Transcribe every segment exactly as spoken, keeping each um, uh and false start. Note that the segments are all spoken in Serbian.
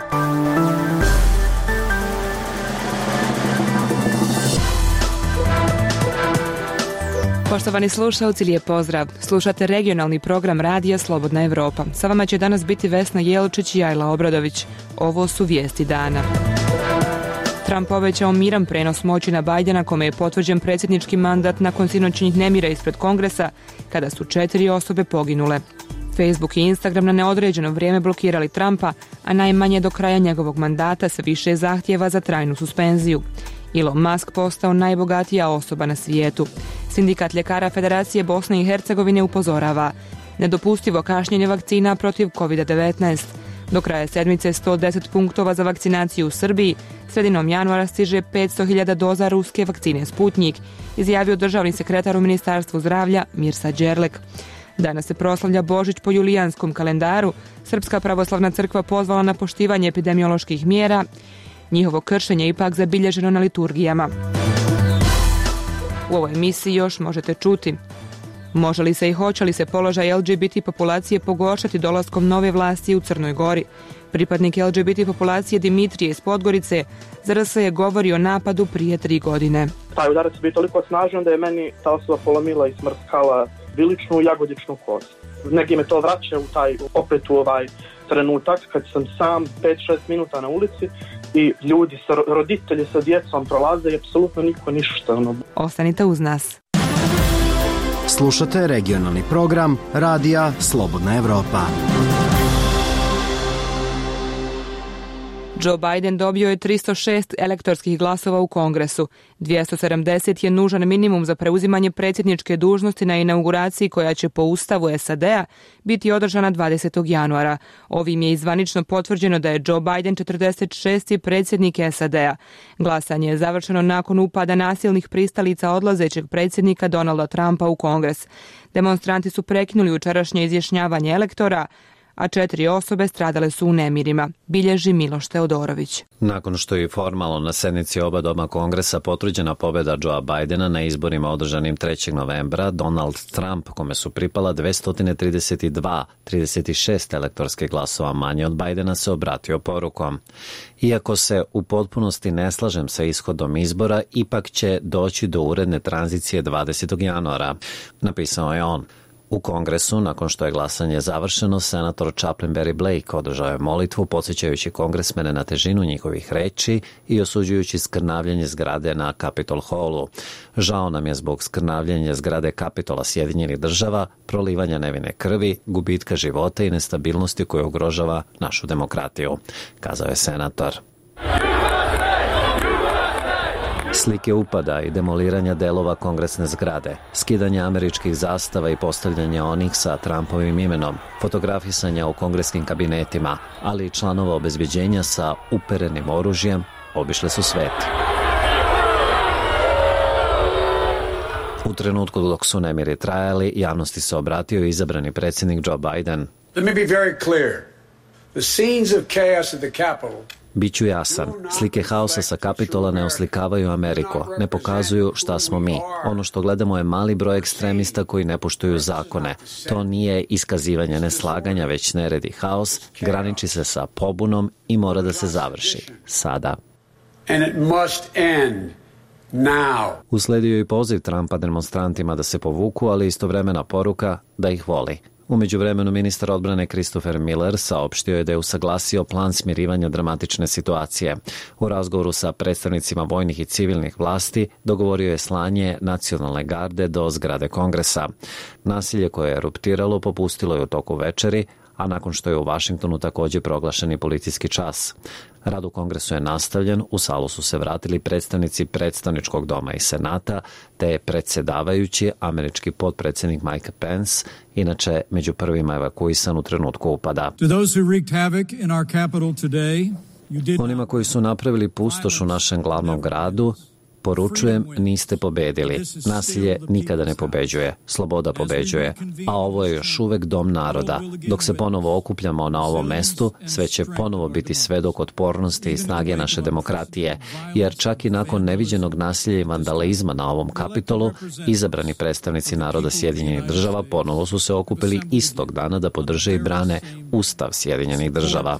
Poštovani slušalci, lijep pozdrav. Slušate regionalni program Radija Slobodna Evropa. Sa vama će danas biti Vesna Jelčić i Ajla Obradović. Ovo su vijesti dana. Trump povećao miran prenos moći na Bajdena, kome je potvrđen predsjednički mandat nakon sinoćnih nemira ispred Kongresa, kada su četiri osobe poginule. Facebook i Instagram na neodređeno vrijeme blokirali Trumpa, a najmanje do kraja njegovog mandata se više zahtjeva za trajnu suspenziju. Elon Musk postao najbogatija osoba na svijetu. Sindikat ljekara Federacije Bosne i Hercegovine upozorava: nedopustivo kašnjenje vakcina protiv kovid devetnaest. Do kraja sedmice sto deset punktova za vakcinaciju u Srbiji, sredinom januara stiže petsto hiljada doza ruske vakcine Sputnjik, izjavio državni sekretar u Ministarstvu zdravlja Mirsa Đerlek. Danas se proslavlja Božić po julijanskom kalendaru. Srpska pravoslavna crkva pozvala na poštivanje epidemioloških mjera. Njihovo kršenje je ipak zabilježeno na liturgijama. U ovoj emisiji još možete čuti: može li se i hoće li se položaj L G B T populacije pogoršati dolaskom nove vlasti u Crnoj Gori? Pripadnik L G B T populacije Dimitrije iz Podgorice za R S je govori o napadu prije tri godine. Taj udarac je bio toliko snažan da je meni ta osoba polomila i smrskala viličnu i jagodičnu kost. Negdje me to vraća u taj, opet u ovaj trenutak kad sam sam pet šest minuta na ulici i ljudi, sa roditelji sa djecom prolaze i apsolutno niko ništa. Ono. Ostanite uz nas. Slušate regionalni program Radija Slobodna Evropa. Joe Biden dobio je tristo šest elektorskih glasova u Kongresu. dvjesto sedamdeset je nužan minimum za preuzimanje predsjedničke dužnosti na inauguraciji koja će po ustavu S A D-a biti održana dvadesetog januara. Ovim je izvanično potvrđeno da je Joe Biden četrdeset šesti predsjednik S A D-a. Glasanje je završeno nakon upada nasilnih pristalica odlazećeg predsjednika Donalda Trumpa u Kongres. Demonstranti su prekinuli jučerašnje izjašnjavanje elektora, a četiri osobe stradale su u nemirima, bilježi Miloš Teodorović. Nakon što je formalno na sednici oba doma Kongresa potvrđena pobjeda Joea Bidena na izborima održanim trećeg novembra, Donald Trump, kome su pripala dvesta trideset dva zarez trideset šest elektorskih glasova manje od Bidena, se obratio porukom: iako se u potpunosti ne slažem sa ishodom izbora, ipak će doći do uredne tranzicije dvadesetog januara, napisao je on. U Kongresu, nakon što je glasanje završeno, senator Chaplain Barry Blake održao je molitvu, podsjećajući kongresmene na težinu njihovih reči i osuđujući skrnavljanje zgrade na Capitol Hallu. Žao nam je zbog skrnavljanja zgrade Kapitola Sjedinjenih država, prolivanja nevine krvi, gubitka života i nestabilnosti koja ugrožava našu demokratiju, kazao je senator. Slike upada i demoliranja delova kongresne zgrade, skidanje američkih zastava i postavljanje onih sa Trumpovim imenom, fotografisanja u kongreskim kabinetima, ali i članova obezbeđenja sa uperenim oružjem obišle su svet. U trenutku dok su nemiri trajali, javnosti se obratio izabrani predsjednik Joe Biden. Let me be very clear. The scenes of chaos at the Capitol Biću jasan, slike haosa sa Kapitola ne oslikavaju Ameriku, ne pokazuju šta smo mi. Ono što gledamo je mali broj ekstremista koji ne poštuju zakone. To nije iskazivanje neslaganja, već nered i haos, graniči se sa pobunom i mora da se završi. Sada. And it must end now. Usledio je i poziv Trumpa demonstrantima da se povuku, ali istovremena poruka da ih voli. U međuvremenu ministar odbrane Christopher Miller saopštio je da je usaglasio plan smirivanja dramatične situacije. U razgovoru sa predstavnicima vojnih i civilnih vlasti dogovorio je slanje nacionalne garde do zgrade Kongresa. Nasilje koje je eruptiralo popustilo je u toku večeri, a nakon što je u Vašingtonu također proglašeni policijski čas. Rad u Kongresu je nastavljen, u salu su se vratili predstavnici predstavničkog doma i senata, te predsjedavajući američki potpredsjednik Mike Pence, inače među prvima evakuisan u trenutku upada. Onima koji su napravili pustoš u našem glavnom gradu, Poručujem, niste pobedili. Nasilje nikada ne pobeđuje. Sloboda pobeđuje. A ovo je još uvek dom naroda. Dok se ponovo okupljamo na ovom mestu, sve će ponovo biti svedok otpornosti i snage naše demokratije. Jer čak i nakon neviđenog nasilja i vandalizma na ovom Kapitolu, izabrani predstavnici naroda Sjedinjenih država ponovo su se okupili istog dana da podrže i brane Ustav Sjedinjenih država.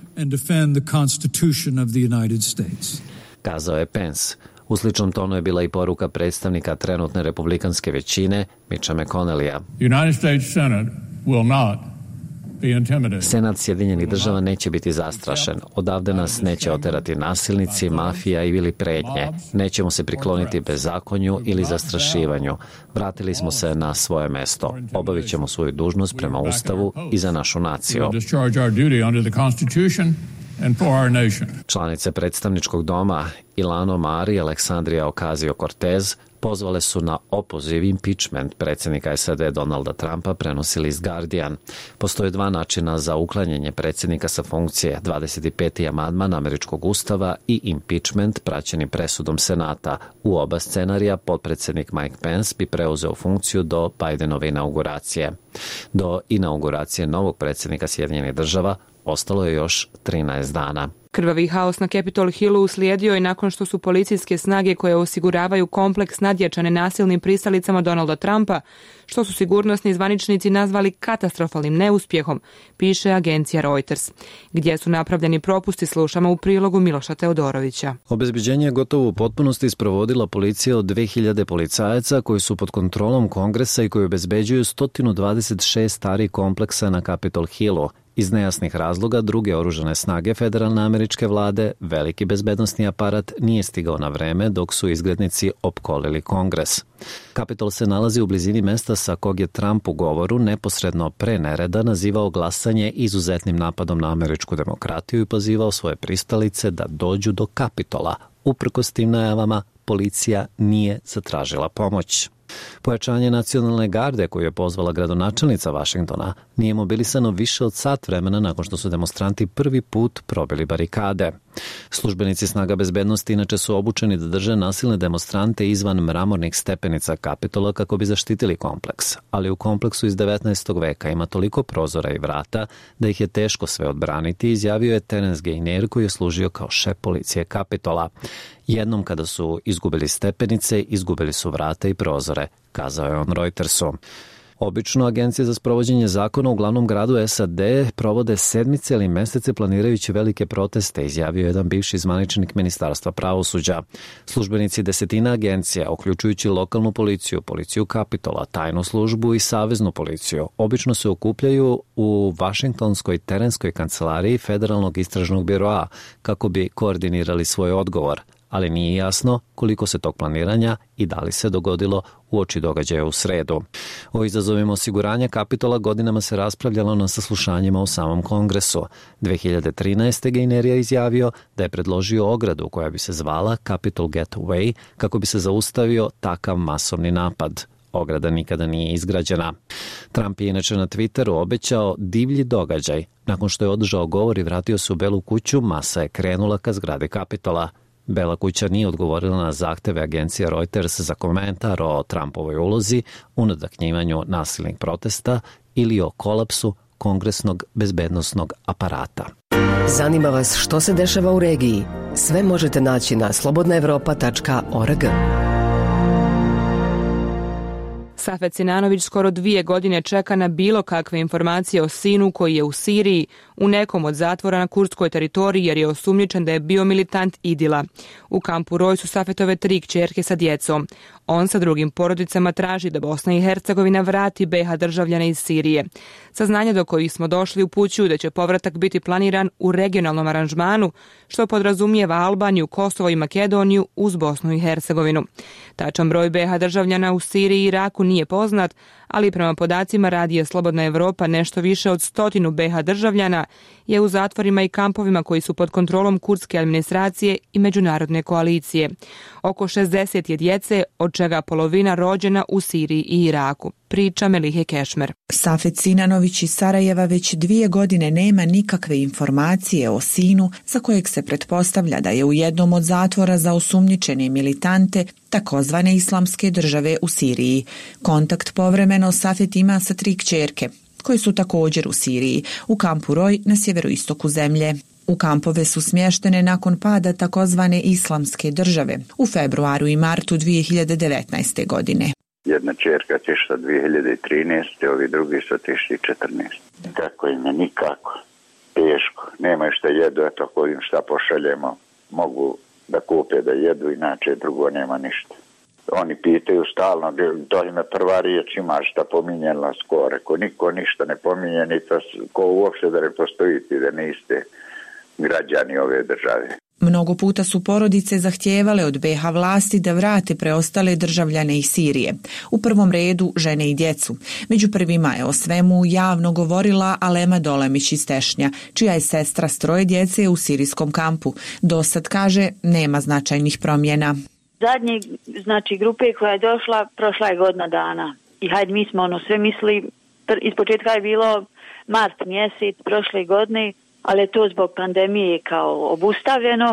Kazao je Pence. U sličnom tonu je bila i poruka predstavnika trenutne republikanske većine, Mitcha McConnellija. Senat Sjedinjenih država neće biti zastrašen. Odavde nas neće oterati nasilnici, mafija ili pretnje. Nećemo se prikloniti bezakonju ili zastrašivanju. Vratili smo se na svoje mesto. Obavit ćemo svoju dužnost prema Ustavu i za našu naciju. Članice predstavničkog doma Ilhan Omar i Alexandria Ocasio-Cortez pozvale su na opoziv impeachment predsjednika S A D Donalda Trumpa, prenosi list Guardian. Postoje dva načina za uklanjanje predsjednika sa funkcije, dvadeset peti amandman američkog ustava i impeachment praćeni presudom Senata. U oba scenarija potpredsjednik Mike Pence bi preuzeo funkciju do Bidenove inauguracije. Do inauguracije novog predsjednika Sjedinjenih država ostalo je još trinaest dana. Krvavi haos na Capitol Hillu uslijedio je nakon što su policijske snage koje osiguravaju kompleks nadjačane nasilnim pristalicama Donalda Trumpa, što su sigurnosni zvaničnici nazvali katastrofalnim neuspjehom, piše agencija Reuters. Gdje su napravljeni propusti, slušamo u prilogu Miloša Teodorovića. Obezbeđenje je gotovo u potpunosti sprovodila policija od dve hiljade policajaca koji su pod kontrolom Kongresa i koji obezbeđuju sto dvadeset šest starih kompleksa na Capitol Hillu. Iz nejasnih razloga druge oružane snage federalne američke vlade, veliki bezbednosni aparat nije stigao na vreme dok su izgrednici opkolili Kongres. Kapitol se nalazi u blizini mesta sa kog je Trump u govoru neposredno pre nereda nazivao glasanje izuzetnim napadom na američku demokratiju i pozivao svoje pristalice da dođu do Kapitola. Uprkos tim najavama, policija nije zatražila pomoć. Pojačanje nacionalne garde koju je pozvala gradonačelnica Vašingtona nije mobilisano više od sat vremena nakon što su demonstranti prvi put probili barikade. Službenici snaga bezbednosti inače su obučeni da drže nasilne demonstrante izvan mramornih stepenica Kapitola kako bi zaštitili kompleks, ali u kompleksu iz devetnaestog veka ima toliko prozora i vrata da ih je teško sve odbraniti, izjavio je Terence Gainer koji je služio kao šef policije Kapitola. Jednom kada su izgubili stepenice, izgubili su vrata i prozore, kazao je on Reutersu. Obično agencije za sprovođenje zakona u glavnom gradu S A D provode sedmice ili mesece planirajući velike proteste, izjavio jedan bivši zvaničnik Ministarstva pravosuđa. Službenici desetina agencija, uključujući lokalnu policiju, policiju Kapitola, tajnu službu i saveznu policiju, obično se okupljaju u Vašingtonskoj terenskoj kancelariji Federalnog istražnog biroa kako bi koordinirali svoj odgovor, ali nije jasno koliko se tog planiranja i da li se dogodilo uoči događaja u sredu. O izazovima osiguranja Kapitola godinama se raspravljalo na saslušanjima u samom Kongresu. dve hiljade trinaeste. Gainer je izjavio da je predložio ogradu koja bi se zvala Capitol Gateway kako bi se zaustavio takav masovni napad. Ograda nikada nije izgrađena. Trump je inače na Twitteru obećao divlji događaj. Nakon što je održao govor i vratio se u Belu kuću, masa je krenula ka zgradi Kapitola. Bela kuća nije odgovorila na zahteve agencije Reuters za komentar o Trumpovoj ulozi u nadahnjivanju nasilnih protesta ili o kolapsu kongresnog bezbednosnog aparata. Zanima vas što se dešava u regiji? Sve možete naći na slobodna evropa tačka org. Safet Sinanović skoro dvije godine čeka na bilo kakve informacije o sinu koji je u Siriji, u nekom od zatvora na kurdskoj teritoriji jer je osumnjičen da je bio militant Idila. U kampu Roj su Safetove tri kćerke sa djecom. On sa drugim porodicama traži da Bosna i Hercegovina vrati B iH državljane iz Sirije. Saznanja do kojih smo došli upućuju da će povratak biti planiran u regionalnom aranžmanu, što podrazumijeva Albaniju, Kosovo i Makedoniju uz Bosnu i Hercegovinu. Tačan broj B iH državljana u Siriji i Iraku nije poznat, ali prema podacima Radija Slobodna Evropa nešto više od stotinu be ha državljana je u zatvorima i kampovima koji su pod kontrolom kurdske administracije i međunarodne koalicije. Oko šezdeset je djece, od čega polovina rođena u Siriji i Iraku. Priča Melihe Kešmer. Safet Sinanović iz Sarajeva već dvije godine nema nikakve informacije o sinu za kojeg se pretpostavlja da je u jednom od zatvora za osumnjičene militante takozvane islamske države u Siriji. Kontakt povremeno Safet ima sa tri kćerke, koje su također u Siriji, u kampu Roj na sjeveroistoku zemlje. U kampove su smještene nakon pada takozvane islamske države u februaru i martu dvije hiljade devetnaeste. godine. Jedna čerka otišla dvije hiljade trinaeste. Ovi drugi su otišli četrnaeste. Kako im je nikako. Teško. Nemaju šta jedu, eto ako im šta pošaljemo, mogu da kupe da jedu, inače drugo nema ništa. Oni pitaju stalno, to im je prva riječ, ima šta pominjala skoro. Ko niko ništa ne pominje, ni to, ko uopšte da ne postojite, da niste građani ove države. Mnogo puta su porodice zahtijevale od be ha vlasti da vrate preostale državljane iz Sirije. U prvom redu žene i djecu. Među prvima je o svemu javno govorila Alema Dolemić iz Tešnja, čija je sestra s troje djece u sirijskom kampu. Dosad, kaže, nema značajnih promjena. Zadnji, znači, grupe koja je došla, prošla je godina dana. I hajde, mi smo ono sve misli, iz početka je bilo mart mjesec prošle godine, ali je to zbog pandemije kao obustavljeno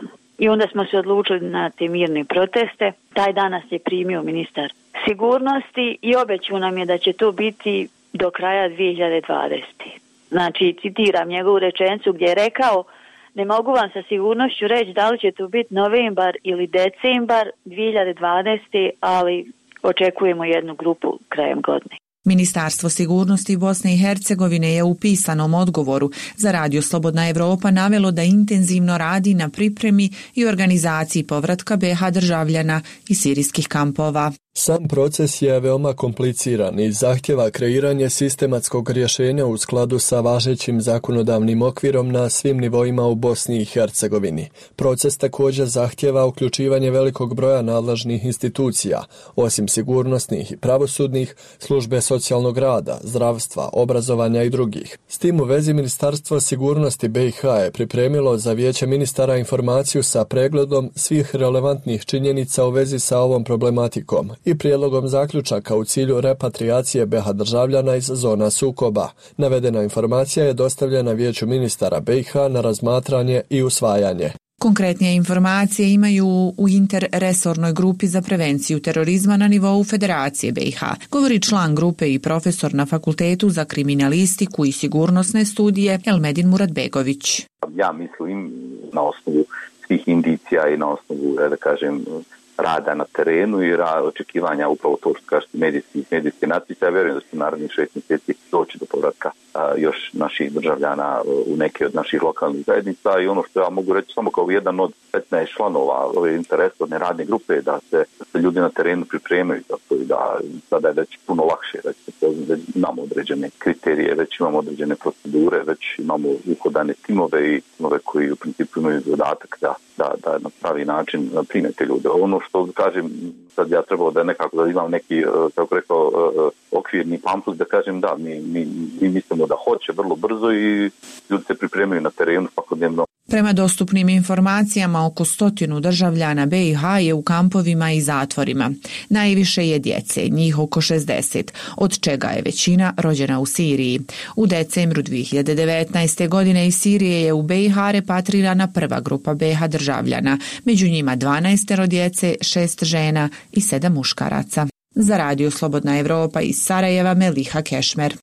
i onda smo se odlučili na te mirne proteste. Taj dan nas je primio ministar sigurnosti i obećao nam je da će to biti do kraja dvije hiljade dvadesete. Znači, citiram njegovu rečenicu gdje je rekao: ne mogu vam sa sigurnošću reći da li će to biti novembar ili decembar dvije hiljade dvadesete, ali očekujemo jednu grupu krajem godine. Ministarstvo sigurnosti Bosne i Hercegovine je u pisanom odgovoru za Radio Slobodna Evropa navelo da intenzivno radi na pripremi i organizaciji povratka be ha državljana iz sirijskih kampova. Sam proces je veoma kompliciran i zahtjeva kreiranje sistematskog rješenja u skladu sa važećim zakonodavnim okvirom na svim nivoima u Bosni i Hercegovini. Proces također zahtjeva uključivanje velikog broja nadležnih institucija, osim sigurnosnih i pravosudnih, službe socijalnog rada, zdravstva, obrazovanja i drugih. S tim u vezi Ministarstvo sigurnosti be ha je pripremilo za Vijeće ministara informaciju sa pregledom svih relevantnih činjenica u vezi sa ovom problematikom i prijedlogom zaključaka u cilju repatriacije be ha državljana iz zona sukoba. Navedena informacija je dostavljena Vijeću ministara be ha na razmatranje i usvajanje. Konkretnije informacije imaju u interresornoj grupi za prevenciju terorizma na nivou Federacije be ha, govori član grupe i profesor na Fakultetu za kriminalistiku i sigurnosne studije Elmedin Muratbegović. Ja mislim na osnovu svih indicija i na osnovu, da kažem, rada na terenu i ra- očekivanja upravo to što kažete medijskih medijske natpise. Ja vjerujem da će narednih šest mjeseci doći do povratka a, još naših državljana a, u neke od naših lokalnih zajednica i ono što ja mogu reći samo kao jedan od petnaest članova ove interesovne radne grupe da se, da se ljudi na terenu pripremaju za to i da sada je već puno lakše, već, već imamo određene kriterije, već imamo određene procedure, već imamo uhodane timove i timove koji u principu imaju zadatak da, da, da na pravi način prime te ljude. Ono što kažem, sad ja trebalo da nekako da imam neki, kako rekao, okvirni pamflet da kažem da, mi, mi, mi mislimo da hoće vrlo brzo i ljudi se pripremaju na terenu svakodnevno. Prema dostupnim informacijama, oko stotinu državljana be ha je u kampovima i zatvorima. Najviše je djece, njih oko šezdeset, od čega je većina rođena u Siriji. U decembru dvije hiljade devetnaeste. godine iz Sirije je u be ha repatrirana prva grupa be ha državljana, među njima dvanaest djece, šest žena i sedam muškaraca. Za Radio Slobodna Evropa iz Sarajeva, Meliha Kešmer.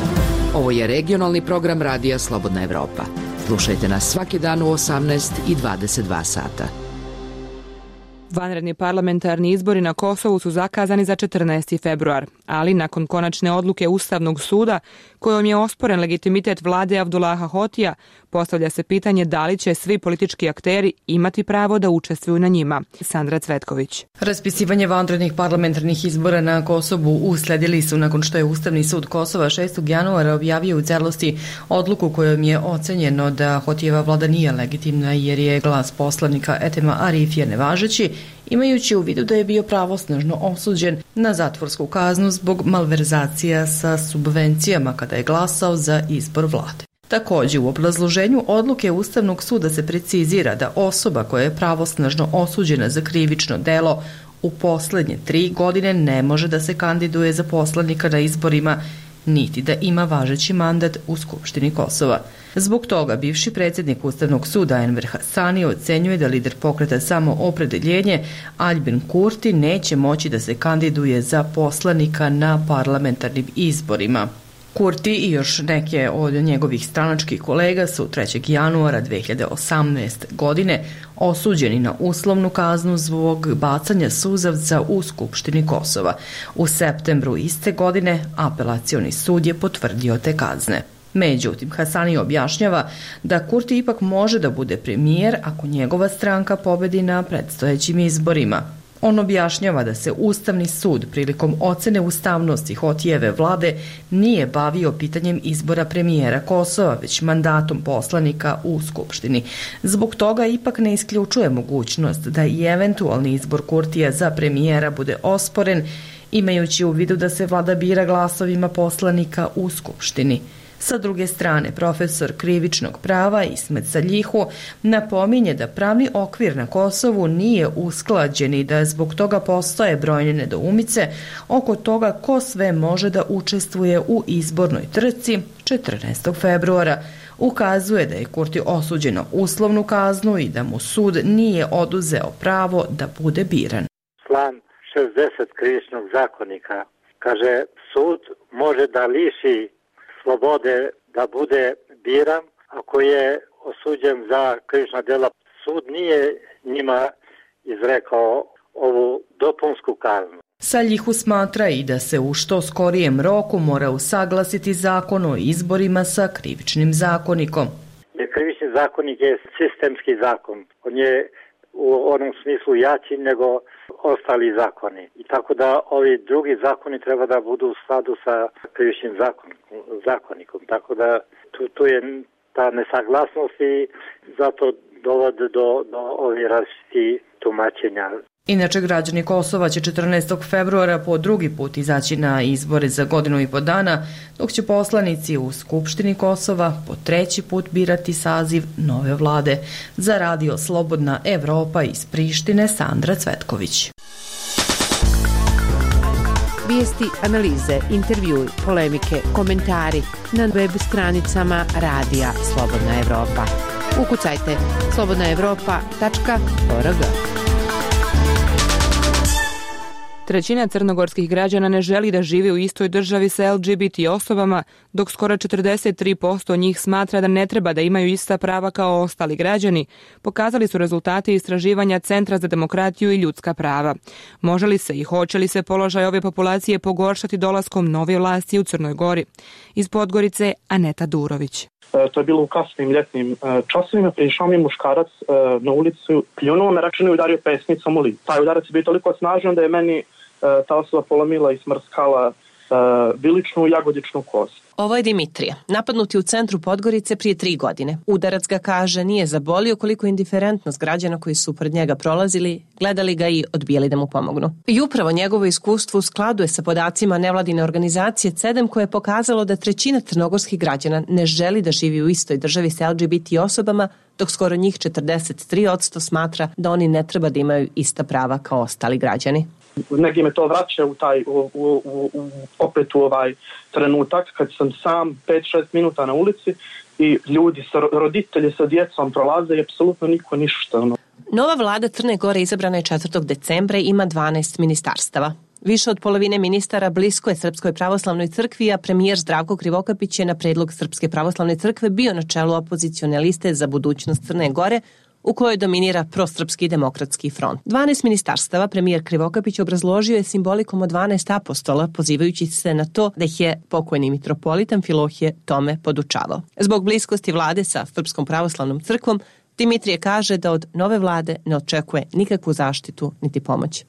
Ovo je regionalni program Radija Slobodna Evropa. Slušajte nas svaki dan u osamnaest i dvadeset dva sata. Vanredni parlamentarni izbori na Kosovu su zakazani za četrnaesti februar, ali nakon konačne odluke Ustavnog suda kojom je osporen legitimitet vlade Abdullaha Hotija, postavlja se pitanje da li će svi politički akteri imati pravo da učestvuju na njima. Sandra Cvetković. Raspisivanje vanrednih parlamentarnih izbora na Kosovu usledili su nakon što je Ustavni sud Kosova šestog januara objavio u celosti odluku kojom je ocenjeno da Hotijeva vlada nije legitimna jer je glas poslanika Etema Arifija nevažeći imajući u vidu da je bio pravosnažno osuđen na zatvorsku kaznu zbog malverzacija sa subvencijama kada je glasao za izbor vlade. Također u obrazloženju odluke Ustavnog suda se precizira da osoba koja je pravosnažno osuđena za krivično delo u posljednje tri godine ne može da se kandiduje za poslanika na izborima niti da ima važeći mandat u Skupštini Kosova. Zbog toga bivši predsjednik Ustavnog suda Enver Hasani ocenjuje da lider pokreta Samoopredeljenje Aljbin Kurti neće moći da se kandiduje za poslanika na parlamentarnim izborima. Kurti i još neke od njegovih stranačkih kolega su trećeg januara dve hiljade osamnaeste. godine osuđeni na uslovnu kaznu zbog bacanja suzavca u Skupštini Kosova. U septembru iste godine apelacioni sud je potvrdio te kazne. Međutim, Hasani objašnjava da Kurti ipak može da bude premijer ako njegova stranka pobedi na predstojećim izborima. On objašnjava da se Ustavni sud prilikom ocene ustavnosti Hotijeve vlade nije bavio pitanjem izbora premijera Kosova, već mandatom poslanika u Skupštini. Zbog toga ipak ne isključuje mogućnost da i eventualni izbor Kurtija za premijera bude osporen, imajući u vidu da se vlada bira glasovima poslanika u Skupštini. Sa druge strane, profesor krivičnog prava Ismet Saljihu napominje da pravni okvir na Kosovu nije usklađen i da zbog toga postoje brojne nedoumice oko toga ko sve može da učestvuje u izbornoj trci četrnaestog februara. Ukazuje da je Kurti osuđen na uslovnu kaznu i da mu sud nije oduzeo pravo da bude biran. Član šezdeset krivičnog zakonika kaže sud može da liši slobode da bude biran ako je osuđen za krivična djela. Sud nije njima izrekao ovu dopunsku kaznu. Saljihu smatra i da se u što skorijem roku mora usaglasiti zakon o izborima sa krivičnim zakonikom. Krivični zakonik je sistemski zakon. On je u onom smislu jači nego ostali zakoni. I tako da ovi drugi zakoni treba da budu u skladu sa krivičnim zakon, zakonikom. Tako da tu, tu je ta nesaglasnost i zato dovode do, do ovih različitih tumačenja. Inače, građani Kosova će četrnaestog februara po drugi put izaći na izbore za godinu i po dana, dok će poslanici u Skupštini Kosova po treći put birati saziv nove vlade. Za radio Slobodna Evropa iz Prištine, Sandra Cvetković. Vijesti, analize, intervjui, polemike, komentari na web stranicama Radija Slobodna Evropa. Ukucajte slobodna evropa tačka org. Trećina crnogorskih građana ne želi da živi u istoj državi sa L G B T osobama, dok skoro četrdeset tri posto njih smatra da ne treba da imaju ista prava kao ostali građani, pokazali su rezultati istraživanja Centra za demokratiju i ljudska prava. Može li se i hoće li se položaj ove populacije pogoršati dolaskom nove vlasti u Crnoj Gori? Iz Podgorice, Aneta Durović. To je bilo u kasnim ljetnim časovima, prišao mi muškarac na ulicu, pljunuo me, račinu i udario pesnicom u lice. Taj udarac je bio toliko snažan da je meni ta osoba polomila i smrskala viličnu i jagodičnu kost. Ovo je Dimitrija, napadnuti u centru Podgorice prije tri godine. Udarac ga, kaže, nije zabolio koliko indiferentnost građana koji su pred njega prolazili, gledali ga i odbijali da mu pomognu. I upravo njegovo iskustvo u skladu je sa podacima nevladine organizacije C E D E M koje je pokazalo da trećina crnogorskih građana ne želi da živi u istoj državi sa L G B T osobama, dok skoro njih četrdeset tri posto smatra da oni ne treba da imaju ista prava kao ostali građani. Negdje me to vraća u taj, u, u, u, opet u ovaj trenutak kad sam sam pet šest minuta na ulici i ljudi, sa roditelji sa djecom prolaze i apsolutno niko ništa. No. Nova vlada Crne Gore izabrana je četvrtog decembra i ima dvanaest ministarstava. Više od polovine ministara blisko je Srpskoj pravoslavnoj crkvi, a premijer Zdravko Krivokapić je na predlog Srpske pravoslavne crkve bio na čelu opozicione liste za budućnost Crne Gore, u kojoj dominira prosrpski demokratski front. dvanaest ministarstava premijer Krivokapić obrazložio je simbolikom od dvanaest apostola, pozivajući se na to da ih je pokojni mitropolit Amfilohije tome podučavao. Zbog bliskosti vlade sa Srpskom pravoslavnom crkvom, Dimitrije kaže da od nove vlade ne očekuje nikakvu zaštitu niti pomoć.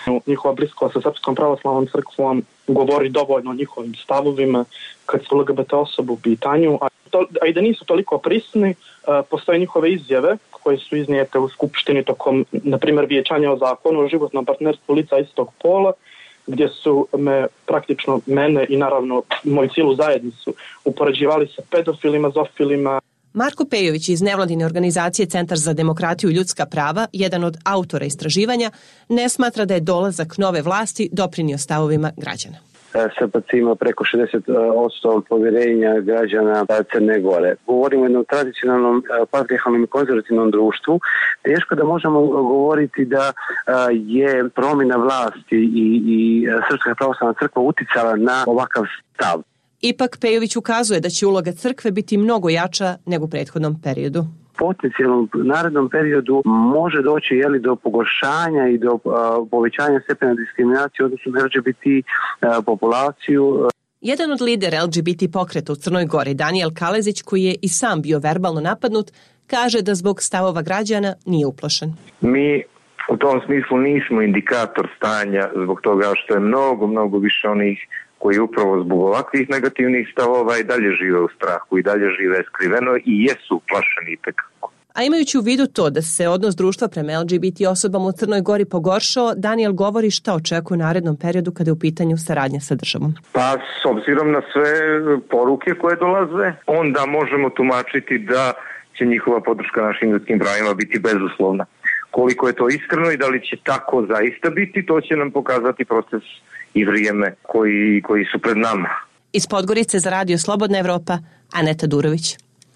Njihova bliskost sa Srpskom pravoslavnom crkvom govori dovoljno o njihovim stavovima kad su L G B T osobe u pitanju, a, to, a i da nisu toliko prisni, postoje njihove izjave koje su iznijete u Skupštini tokom, na primjer, vijećanja o zakonu o životnom partnerstvu lica istog pola, gdje su me praktično mene i naravno moju cijelu zajednicu upoređivali sa pedofilima, zofilima. Marko Pejović iz nevladine organizacije Centar za demokratiju i ljudska prava, jedan od autora istraživanja, ne smatra da je dolazak nove vlasti doprinio stavovima građana. S P C ima preko šezdeset posto povjerenja građana Crne Gore. Govorimo o jednom tradicionalnom, patrijarhalnom i konzervativnom društvu. Teško da možemo govoriti da je promjena vlasti i, i Srpska pravoslavna crkva uticala na ovakav stav. Ipak Pejović ukazuje da će uloga crkve biti mnogo jača nego u prethodnom periodu. Potencijalnom narednom periodu može doći jeli, do pogoršanja i do uh, povećanja stepena diskriminacije odnosno na L G B T uh, populaciju. Jedan od lidera L G B T pokreta u Crnoj Gori, Danijel Kalezić, koji je i sam bio verbalno napadnut, kaže da zbog stavova građana nije uplašen. Mi u tom smislu nismo indikator stanja zbog toga što je mnogo, mnogo više onih koji upravo zbog ovakvih negativnih stavova i dalje žive u strahu i dalje žive skriveno i jesu uplašeni itekako. A imajući u vidu to da se odnos društva prema L G B T osobama u Crnoj Gori pogoršao, Danijel govori šta očekuje u narednom periodu kada je u pitanju saradnja sa državom. Pa s obzirom na sve poruke koje dolaze, onda možemo tumačiti da će njihova podrška našim ljudskim pravima biti bezuslovna. Koliko je to iskreno i da li će tako zaista biti, to će nam pokazati proces i vrijeme koji, koji su pred nama. Iz Podgorice za Radio Slobodna Evropa, Aneta Durović.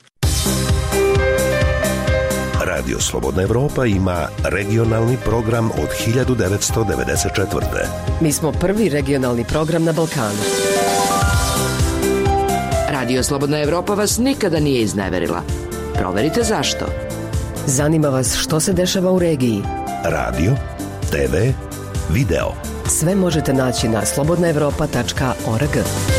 Radio Slobodna Evropa ima regionalni program od hiljadu devetsto devedeset četvrte. Mi smo prvi regionalni program na Balkanu. Radio Slobodna Evropa vas nikada nije izneverila. Proverite zašto. Zanima vas što se dešava u regiji. Radio, te ve, video. Sve možete naći na slobodna evropa tačka org.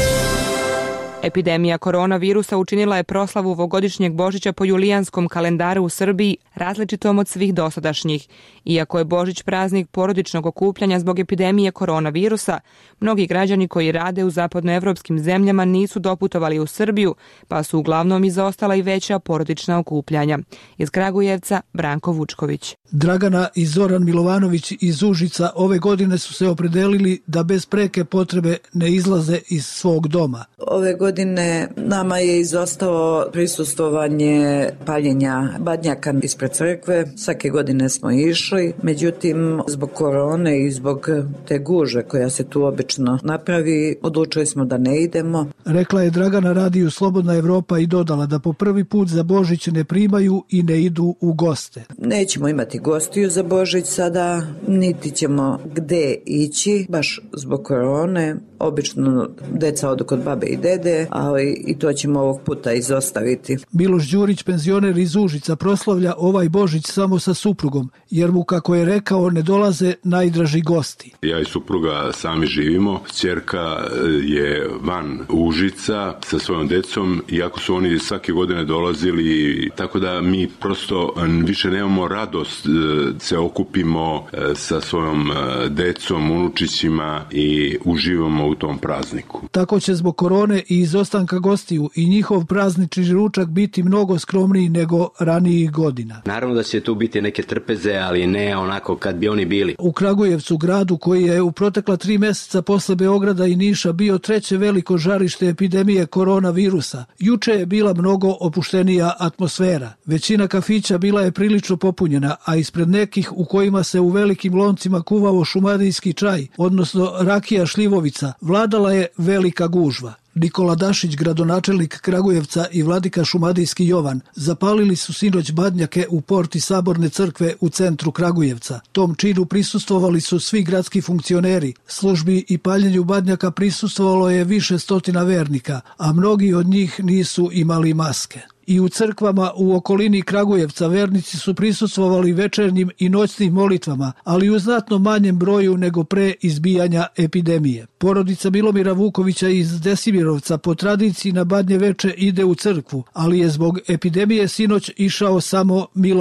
Epidemija koronavirusa učinila je proslavu ovogodišnjeg Božića po julijanskom kalendaru u Srbiji različitom od svih dosadašnjih. Iako je Božić praznik porodičnog okupljanja zbog epidemije koronavirusa, mnogi građani koji rade u zapadnoevropskim zemljama nisu doputovali u Srbiju, pa su uglavnom izostala i veća porodična okupljanja. Iz Kragujevca, Branko Vučković. Dragana i Zoran Milovanović iz Užica ove godine su se opredelili da bez preke potrebe ne izlaze iz svog doma. Ove godine nama je izostalo prisustvovanje paljenja badnjaka ispred crkve. Svake godine smo išli, međutim zbog korone i zbog te guže koja se tu obično napravi, odlučili smo da ne idemo. Rekla je Dragana Radiju Slobodna Evropa i dodala da po prvi put za Božić ne primaju i ne idu u goste. Nećemo imati gostiju za Božić sada, niti ćemo gde ići, baš zbog korone. Obično deca odu kod babe i dede, ali i to ćemo ovog puta izostaviti. Miloš Đurić, penzioner iz Užica, proslavlja ovaj Božić samo sa suprugom, jer mu, kako je rekao, ne dolaze najdraži gosti. Ja i supruga sami živimo, ćerka je van Užica sa svojom decom, iako su oni svake godine dolazili, tako da mi prosto više nemamo radost, se okupimo sa svojom decom, unučićima i uživamo u tom prazniku. Tako će zbog korone i izostanka gostiju i njihov praznični ručak biti mnogo skromniji nego ranijih godina. Naravno da će tu biti neke trpeze, ali ne onako kad bi oni bili. U Kragujevcu, gradu koji je u protekla tri mjeseca posle Beograda i Niša bio treće veliko žarište epidemije koronavirusa, juče je bila mnogo opuštenija atmosfera. Većina kafića bila je prilično popunjena, a ispred nekih u kojima se u velikim loncima kuvao šumadijski čaj, odnosno rakija šljivovica, vladala je velika gužva. Nikola Dašić, gradonačelnik Kragujevca, i vladika šumadijski Jovan zapalili su sinoć badnjake u porti Saborne crkve u centru Kragujevca. Tom činu prisustvovali su svi gradski funkcioneri. Službi i paljenju badnjaka prisustvovalo je više stotina vernika, a mnogi od njih nisu imali maske. I u crkvama u okolini Kragujevca vernici su prisustvovali večernjim i noćnim molitvama, ali u znatno manjem broju nego pre izbijanja epidemije. Porodica Milomira Vukovića iz Desimirovca po tradiciji na Badnje veče ide u crkvu, ali je zbog epidemije sinoć išao samo Milomir.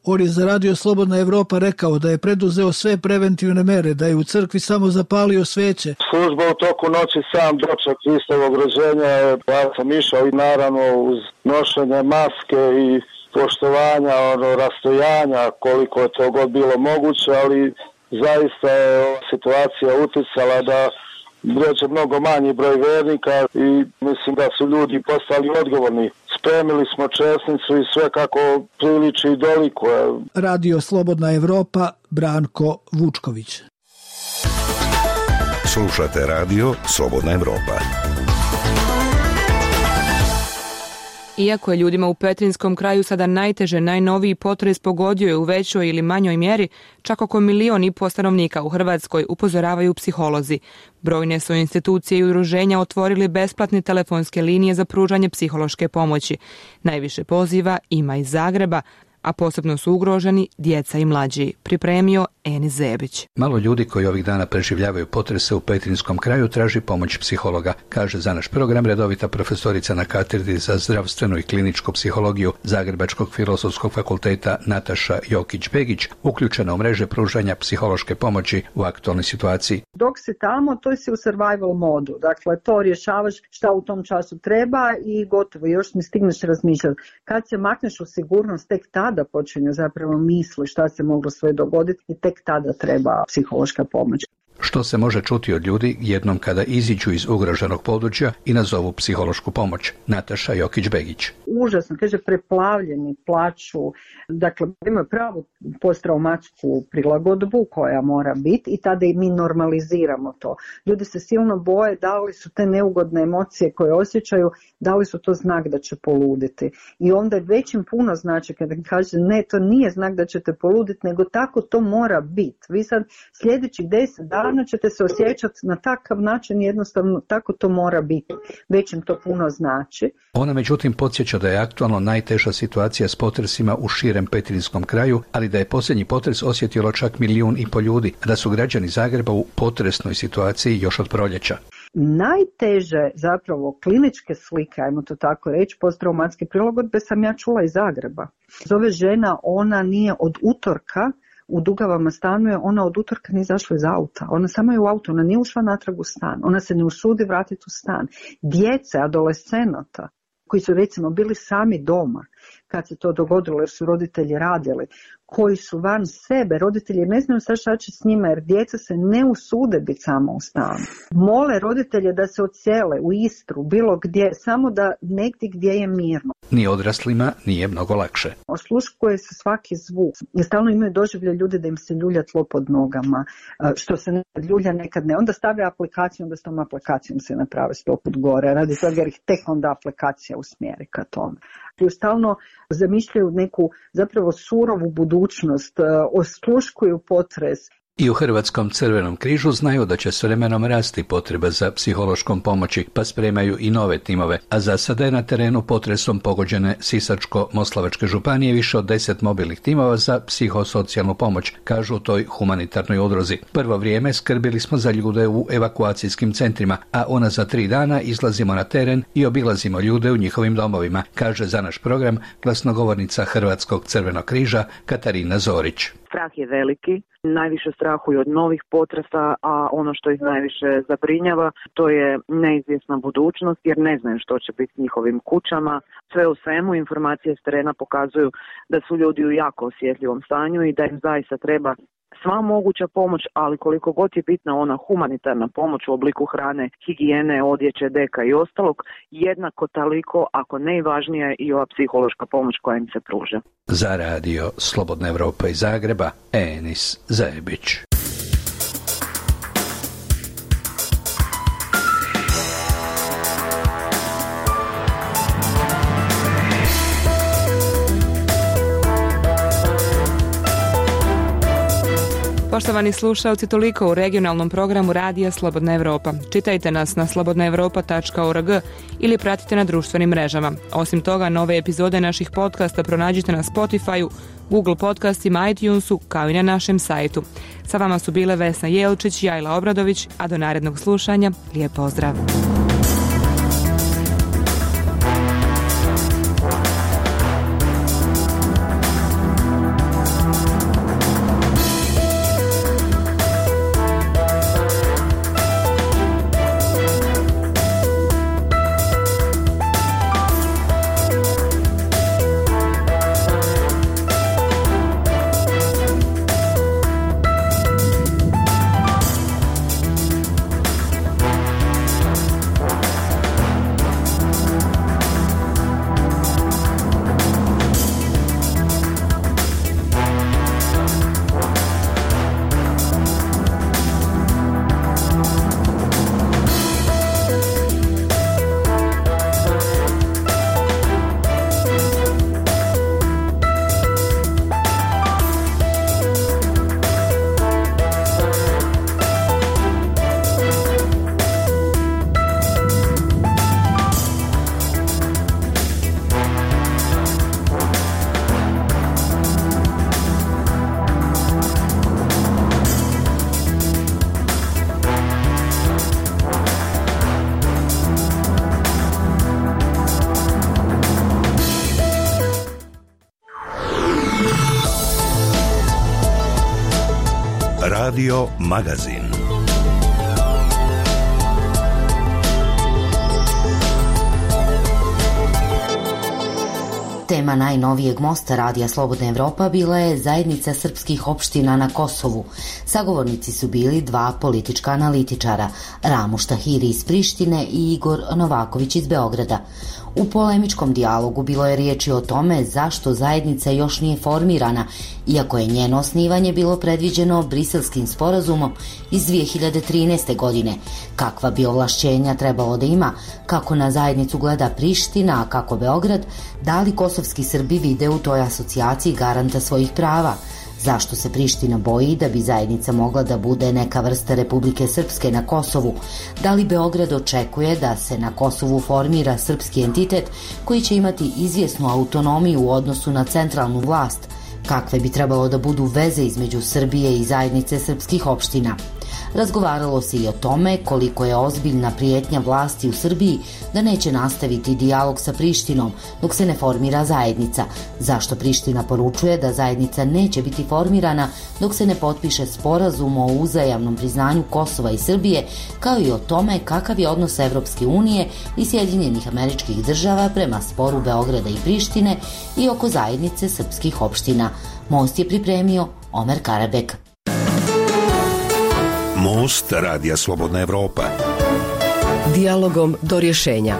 On je za Radio Slobodna Evropa rekao da je preduzeo sve preventivne mere, da je u crkvi samo zapalio sveće. Služba u toku noći sam doček Hristovog rođenja, ja sam išao i naravno uz nošenje maske i poštovanja, ono, rastojanja, koliko je to god bilo moguće, ali zaista je ova situacija uticala da dođe mnogo manji broj vernika i mislim da su ljudi postali odgovorni. Spremili smo česnicu i sve kako priliči i dolikuje. Radio Slobodna Evropa, Branko Vučković. Slušate Radio Slobodna Evropa. Iako je ljudima u Petrinjskom kraju sada najteže, najnoviji potres pogodio je u većoj ili manjoj mjeri, čak oko milion i po stanovnika u Hrvatskoj, upozoravaju psiholozi. Brojne su institucije i udruženja otvorili besplatne telefonske linije za pružanje psihološke pomoći. Najviše poziva ima iz Zagreba, a posebno su ugroženi djeca i mlađi. Pripremio Enis Zebić. Malo ljudi koji ovih dana preživljavaju potrese u Petrinjskom kraju traži pomoć psihologa, kaže za naš program redovita profesorica na katedri za zdravstvenu i kliničku psihologiju Zagrebačkog filozofskog fakulteta Nataša Jokić-Begić, uključena u mreže pružanja psihološke pomoći u aktualnoj situaciji. Dok si tamo, to si u survival modu. Dakle, to rješavaš šta u tom času treba i gotovo, još ne stigneš razmišljati. Kad se makneš u sigurnost, tek tada počinju zapravo misli šta se moglo sve dogoditi i tek tada treba psihološka pomoć. Što se može čuti od ljudi jednom kada iziđu iz ugroženog područja i nazovu psihološku pomoć? Nataša Jokić-Begić. Užasno, kaže, preplavljeni, plaću, dakle imaju pravu posttraumatsku prilagodbu koja mora biti i tada i mi normaliziramo to. Ljudi se silno boje da li su te neugodne emocije koje osjećaju, da li su to znak da će poluditi. I onda je već im puno znači kada kaže ne, to nije znak da ćete poluditi, nego tako to mora biti. Vi sad sljedećih deset dana ćete se osjećati na takav način, jednostavno tako to mora biti. Već im to puno znači. Ona međutim podsjeća da je aktualno najteža situacija s potresima u širem Petrinjskom kraju, ali da je posljednji potres osjetilo čak milijun i pol ljudi, a da su građani Zagreba u potresnoj situaciji još od proljeća. Najteže zapravo kliničke slike, ajmo to tako reći, posttraumatske prilagodbe sam ja čula iz Zagreba. Zove žena, ona nije od utorka u Dugavama stanuje, ona od utorka nije izašla iz auta. Ona samo je u auto, ona nije ušla natrag u stan. Ona se ne usudi vratiti u stan. Djece, adolescenata, koji su recimo bili sami doma kad se to dogodilo jer su roditelji radili, koji su van sebe, roditelji ne znaju sad šta će s njima jer djeca se ne usude biti samo u stanu. Mole roditelje da se odsele u Istru, bilo gdje, samo da negdje gdje je mirno. Ni odraslima nije mnogo lakše. Osluškuje se svaki zvuk. I stalno imaju doživlje ljudi da im se ljulja tlo pod nogama, što se nekad ljulja, nekad ne. Onda stave aplikaciju, onda s tom aplikacijom se naprave sto put gore, radi toga jer ih tek onda aplikacija usmjeri ka tome. I stalno zamišljaju neku zapravo surovu budućnost, osluškuju potres. I u Hrvatskom crvenom križu znaju da će s vremenom rasti potreba za psihološkom pomoći, pa spremaju i nove timove, a za sada je na terenu potresom pogođene Sisačko-Moslavačke županije više od deset mobilnih timova za psihosocijalnu pomoć, kažu u toj humanitarnoj udruzi. Prvo vrijeme skrbili smo za ljude u evakuacijskim centrima, a ona za tri dana izlazimo na teren i obilazimo ljude u njihovim domovima, kaže za naš program glasnogovornica Hrvatskog crvenog križa Katarina Zorić. Strah je veliki, najviše strahuju od novih potresa, a ono što ih najviše zabrinjava to je neizvjesna budućnost jer ne znaju što će biti s njihovim kućama. Sve u svemu informacije s terena pokazuju da su ljudi u jako osjetljivom stanju i da im zaista treba sva moguća pomoć, ali koliko god je bitna ona humanitarna pomoć u obliku hrane, higijene, odjeće, deka i ostalog, jednako toliko, ako ne i važnija, je i ova psihološka pomoć koja im se pruža. Za radio Slobodna Evropa iz Zagreba, Enis Zebić. Poštovani slušalci, toliko u regionalnom programu Radija Slobodna Evropa. Čitajte nas na slobodna evropa tačka org ili pratite na društvenim mrežama. Osim toga, nove epizode naših podcasta pronađite na Spotify-u, Google podcastima, iTunesu, kao i na našem sajtu. Sa vama su bile Vesna Jelčić i Ajla Obradović, a do narednog slušanja, lijep pozdrav. Radio Magazin. Tema najnovijeg mosta Radija Slobodna Evropa bila je zajednica srpskih opština na Kosovu. Sagovornici su bili dva politička analitičara, Ramuš Tahiri iz Prištine i Igor Novaković iz Beograda. U polemičkom dijalogu bilo je riječi o tome zašto zajednica još nije formirana, iako je njeno osnivanje bilo predviđeno Briselskim sporazumom iz dvije hiljade trinaeste. godine. Kakva bi ovlašćenja trebalo da ima, kako na zajednicu gleda Priština, a kako Beograd, da li kosovski Srbi vide u toj asocijaciji garanta svojih prava, zašto se Priština boji da bi zajednica mogla da bude neka vrsta Republike Srpske na Kosovu, da li Beograd očekuje da se na Kosovu formira srpski entitet koji će imati izvjesnu autonomiju u odnosu na centralnu vlast, kakve bi trebalo da budu veze između Srbije i zajednice srpskih opština. Razgovaralo se i o tome koliko je ozbiljna prijetnja vlasti u Srbiji da neće nastaviti dijalog sa Prištinom dok se ne formira zajednica, zašto Priština poručuje da zajednica neće biti formirana dok se ne potpiše sporazum o uzajamnom priznanju Kosova i Srbije, kao i o tome kakav je odnos Evropske unije i Sjedinjenih Američkih Država prema sporu Beograda i Prištine i oko zajednice srpskih opština. Most je pripremio Omer Karabek. Most Radija Slobodna Evropa. Dijalogom do rješenja.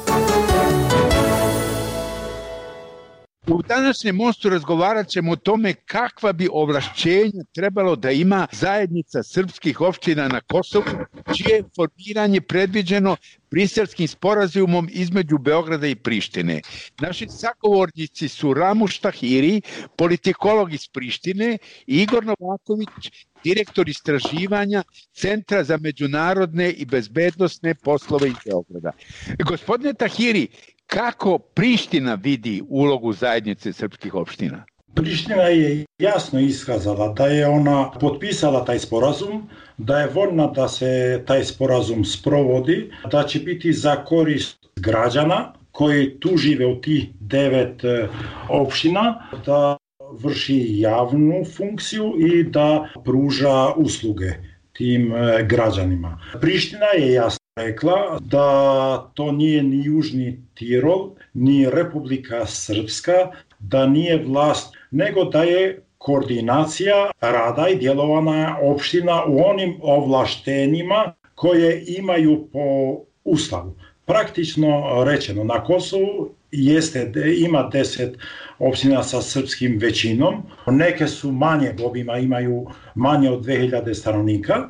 U današnjem mostu razgovarat ćemo o tome kakva bi ovlašćenja trebalo da ima zajednica srpskih opština na Kosovu, čije je formiranje predviđeno Briselskim sporazumom između Beograda i Prištine. Naši sagovornici su Ramuš Tahiri, politikolog iz Prištine, i Igor Novaković, direktor istraživanja Centra za međunarodne i bezbednosne poslove iz Beograda. Gospodine Tahiri, kako Priština vidi ulogu zajednice srpskih opština? Priština je jasno iskazala da je ona potpisala taj sporazum, da je voljna da se taj sporazum sprovodi, da će biti za korist građana koji tu žive u tih devet opština, da vrši javnu funkciju i da pruža usluge tim građanima. Priština je jasno rekla da to nije ni Južni Tirol, ni Republika Srpska, da nije vlast, nego da je koordinacija rada i djelovanja opština u onim ovlaštenjima koje imaju po Ustavu. Praktično rečeno, na Kosovu jeste, ima deset opština sa srpskim većinom, neke su manje obima, imaju manje od dve hiljade stanovnika,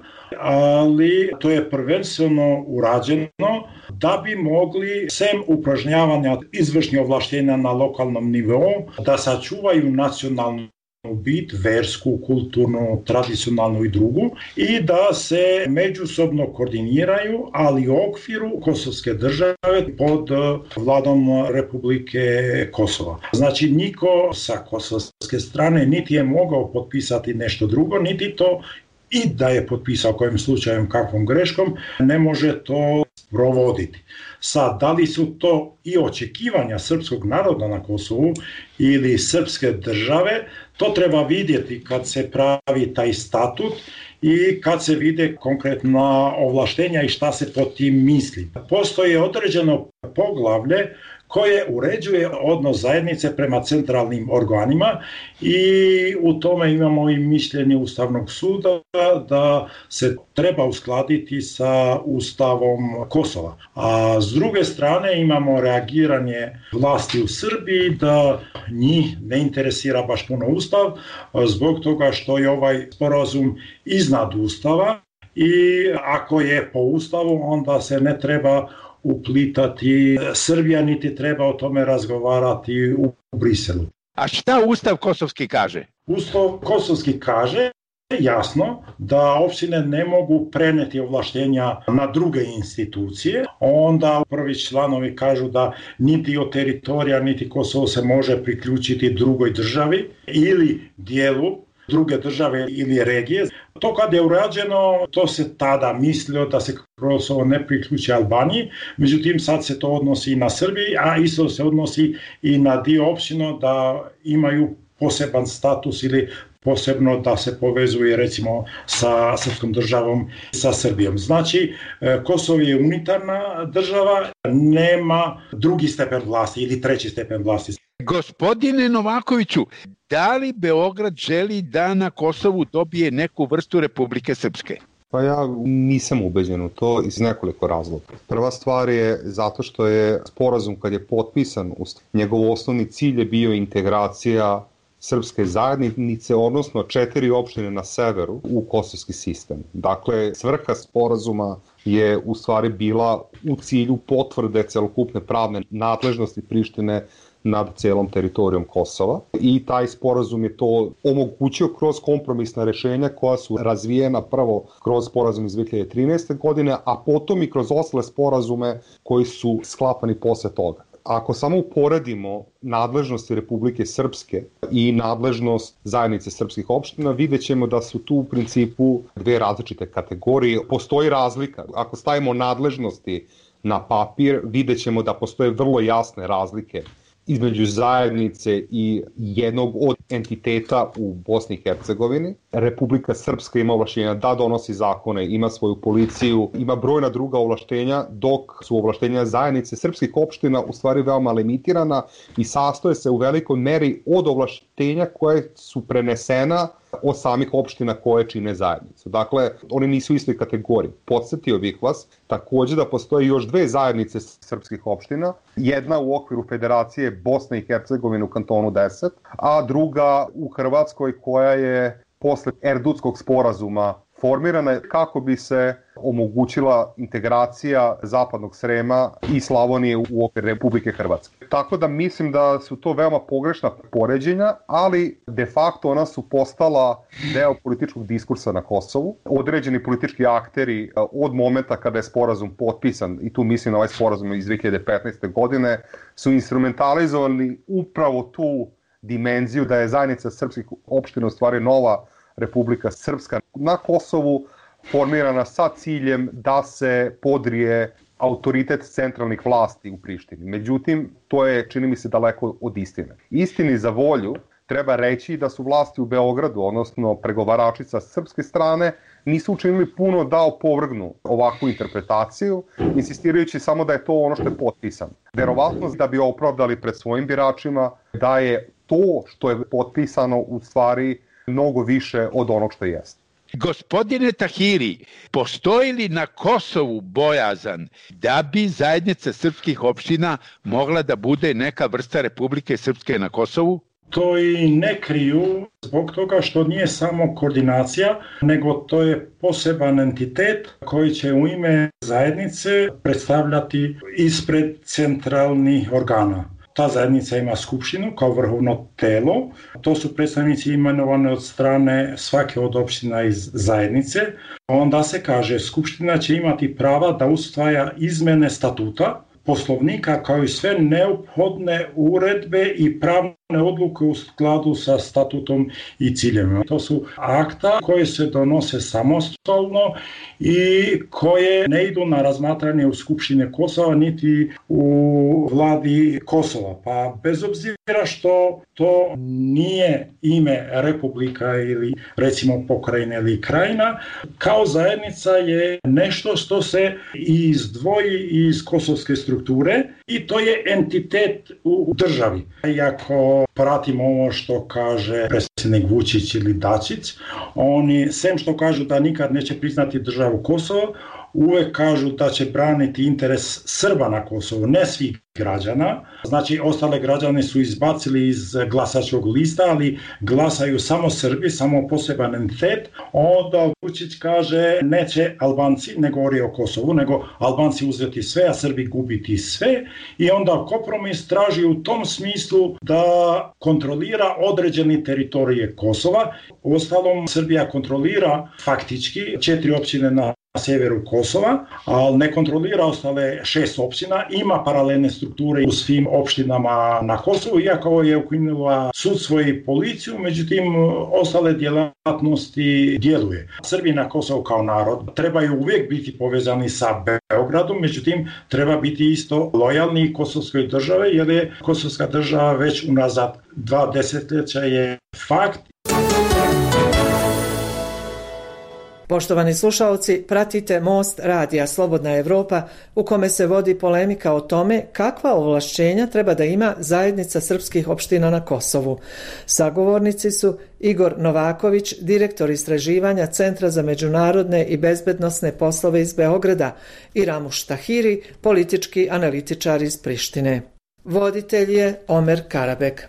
ali to je prvenstveno urađeno da bi mogli, sem upražnjavanja izvršnih ovlaštenja na lokalnom nivou, da sačuvaju nacionalnu bit, versku, kulturnu, tradicionalnu i drugu, i da se međusobno koordiniraju, ali u okviru kosovske države pod vladom Republike Kosova. Znači, niko sa kosovske strane niti je mogao potpisati nešto drugo, niti to i da je potpisao kojim slučajem kakvom greškom, ne može to provoditi. Sad, da li su to i očekivanja srpskog naroda na Kosovu ili srpske države, to treba vidjeti kad se pravi taj statut i kad se vide konkretna ovlaštenja i šta se pod tim misli. Postoji određeno poglavlje koje uređuje odnos zajednice prema centralnim organima i u tome imamo i mišljenje Ustavnog suda da se treba uskladiti sa Ustavom Kosova. A s druge strane imamo reagiranje vlasti u Srbiji da njih ne interesira baš puno Ustav zbog toga što je ovaj sporazum iznad Ustava i ako je po Ustavu onda se ne treba uplitati Srbija, niti treba o tome razgovarati u Briselu. A šta Ustav kosovski kaže? Ustav kosovski kaže jasno da opštine ne mogu preneti ovlaštenja na druge institucije. Onda prvi članovi kažu da niti od teritorija, niti Kosovo se može priključiti drugoj državi ili dijelu druge države ili regije. To kad je urađeno, to se tada mislilo da se Kosovo ne priključi Albaniji, međutim sad se to odnosi i na Srbiji, a isto se odnosi i na dio opština da imaju poseban status ili posebno da se povezuje recimo sa srpskom državom, sa Srbijom. Znači, Kosovo je unitarna država, nema drugi stepen vlasti ili treći stepen vlasti. Gospodine Novakoviću, da li Beograd želi da na Kosovu dobije neku vrstu Republike Srpske? Pa ja nisam ubeđen u to iz nekoliko razloga. Prva stvar je zato što je sporazum kad je potpisan, njegov osnovni cilj je bio integracija srpske zajednice, odnosno četiri opštine na severu u kosovski sistem. Dakle, svrha sporazuma je u stvari bila u cilju potvrde celokupne pravne nadležnosti Prištine nad celom teritorijom Kosova i taj sporazum je to omogućio kroz kompromisna rešenja koja su razvijena prvo kroz sporazum iz dve hiljade trinaeste. godine, a potom i kroz ostale sporazume koji su sklapani posle toga. Ako samo uporedimo nadležnosti Republike Srpske i nadležnost zajednice srpskih opština, vidjet ćemo da su tu u principu dve različite kategorije. Postoji razlika. Ako stavimo nadležnosti na papir, vidjet ćemo da postoje vrlo jasne razlike između zajednice i jednog od entiteta u Bosni i Hercegovini. Republika Srpska ima ovlaštenja da donosi zakone, ima svoju policiju, ima brojna druga ovlaštenja, dok su ovlaštenja zajednice srpskih opština u stvari veoma limitirana i sastoje se u velikoj meri od ovlaštenja koje su prenesena od samih opština koje čine zajednicu. Dakle, oni nisu u istoj kategoriji. Podsjetio bih vas takođe da postoje još dve zajednice srpskih opština, jedna u okviru Federacije Bosne i Hercegovine u kantonu deset, a druga u Hrvatskoj koja je posle Erdutskog sporazuma formirana kako bi se omogućila integracija Zapadnog Srema i Slavonije u okviru Republike Hrvatske. Tako da mislim da su to veoma pogrešna poređenja, ali de facto ona su postala deo političkog diskursa na Kosovu. Određeni politički akteri od momenta kada je sporazum potpisan, i tu mislim na ovaj sporazum iz dve hiljade petnaeste. godine, su instrumentalizovali upravo tu dimenziju da je zajednica srpskih opština u stvari nova Republika Srpska na Kosovu, formirana sa ciljem da se podrije autoritet centralnih vlasti u Prištini. Međutim, to je, čini mi se, daleko od istine. Istini za volju treba reći da su vlasti u Beogradu, odnosno pregovarači sa srpske strane, nisu učinili puno da opovrgnu ovakvu interpretaciju, insistirajući samo da je to ono što je potpisano. Verovatno da bi opravdali pred svojim biračima da je to što je potpisano u stvari mnogo više od onog što jeste. Gospodine Tahiri, postoji li na Kosovu bojazan da bi zajednica srpskih opština mogla da bude neka vrsta Republike Srpske na Kosovu? To i ne kriju zbog toga što nije samo koordinacija, nego to je poseban entitet koji će u ime zajednice predstavljati ispred centralnih organa. Ta zajednica ima skupštinu kao vrhovno telo. To su predstavnici imenovane od strane svake od opština iz zajednice. Onda se kaže skupština će imati prava da usvaja izmene statuta, poslovnika kao i sve neophodne uredbe i pravne odluke u skladu sa statutom i ciljevima. To su akta koje se donose samostalno i koje ne idu na razmatranje u Skupštine Kosova niti u vladi Kosova. Pa bez obzira što to nije ime republika ili recimo pokrajina ili krajina, kao zajednica je nešto što se izdvoji iz kosovske strukture i to je entitet u državi. Iako pratimo ovo što kaže predsjednik Vučić ili Dačić, oni, sem što kažu da nikad neće priznati državu Kosovo, uvek kažu da će braniti interes Srba na Kosovu, ne svih građana. Znači, ostale građane su izbacili iz glasačkog lista, ali glasaju samo Srbi, samo poseban entitet. Onda Vučić kaže neće Albanci, ne govori o Kosovu, nego Albanci uzeti sve, a Srbi gubiti sve. I onda kompromis traži u tom smislu da kontrolira određeni teritorije Kosova. U ostalom, Srbija kontrolira faktički četiri općine na na sjeveru Kosova, ali ne kontrolira ostale šest opština, ima paralelne strukture u svim opštinama na Kosovu, iako je ukinula sudstvo i policiju, međutim ostale djelatnosti djeluje. Srbi na Kosovu kao narod trebaju uvijek biti povezani sa Beogradom, međutim treba biti isto lojalni kosovskoj državi, jer je kosovska država već unazad dva desetljeća je fakt. Poštovani slušaoci, pratite Most radija Slobodna Evropa u kome se vodi polemika o tome kakva ovlašćenja treba da ima zajednica srpskih opština na Kosovu. Sagovornici su Igor Novaković, direktor istraživanja Centra za međunarodne i bezbednosne poslove iz Beograda, i Ramuš Tahiri, politički analitičar iz Prištine. Voditelj je Omer Karabek.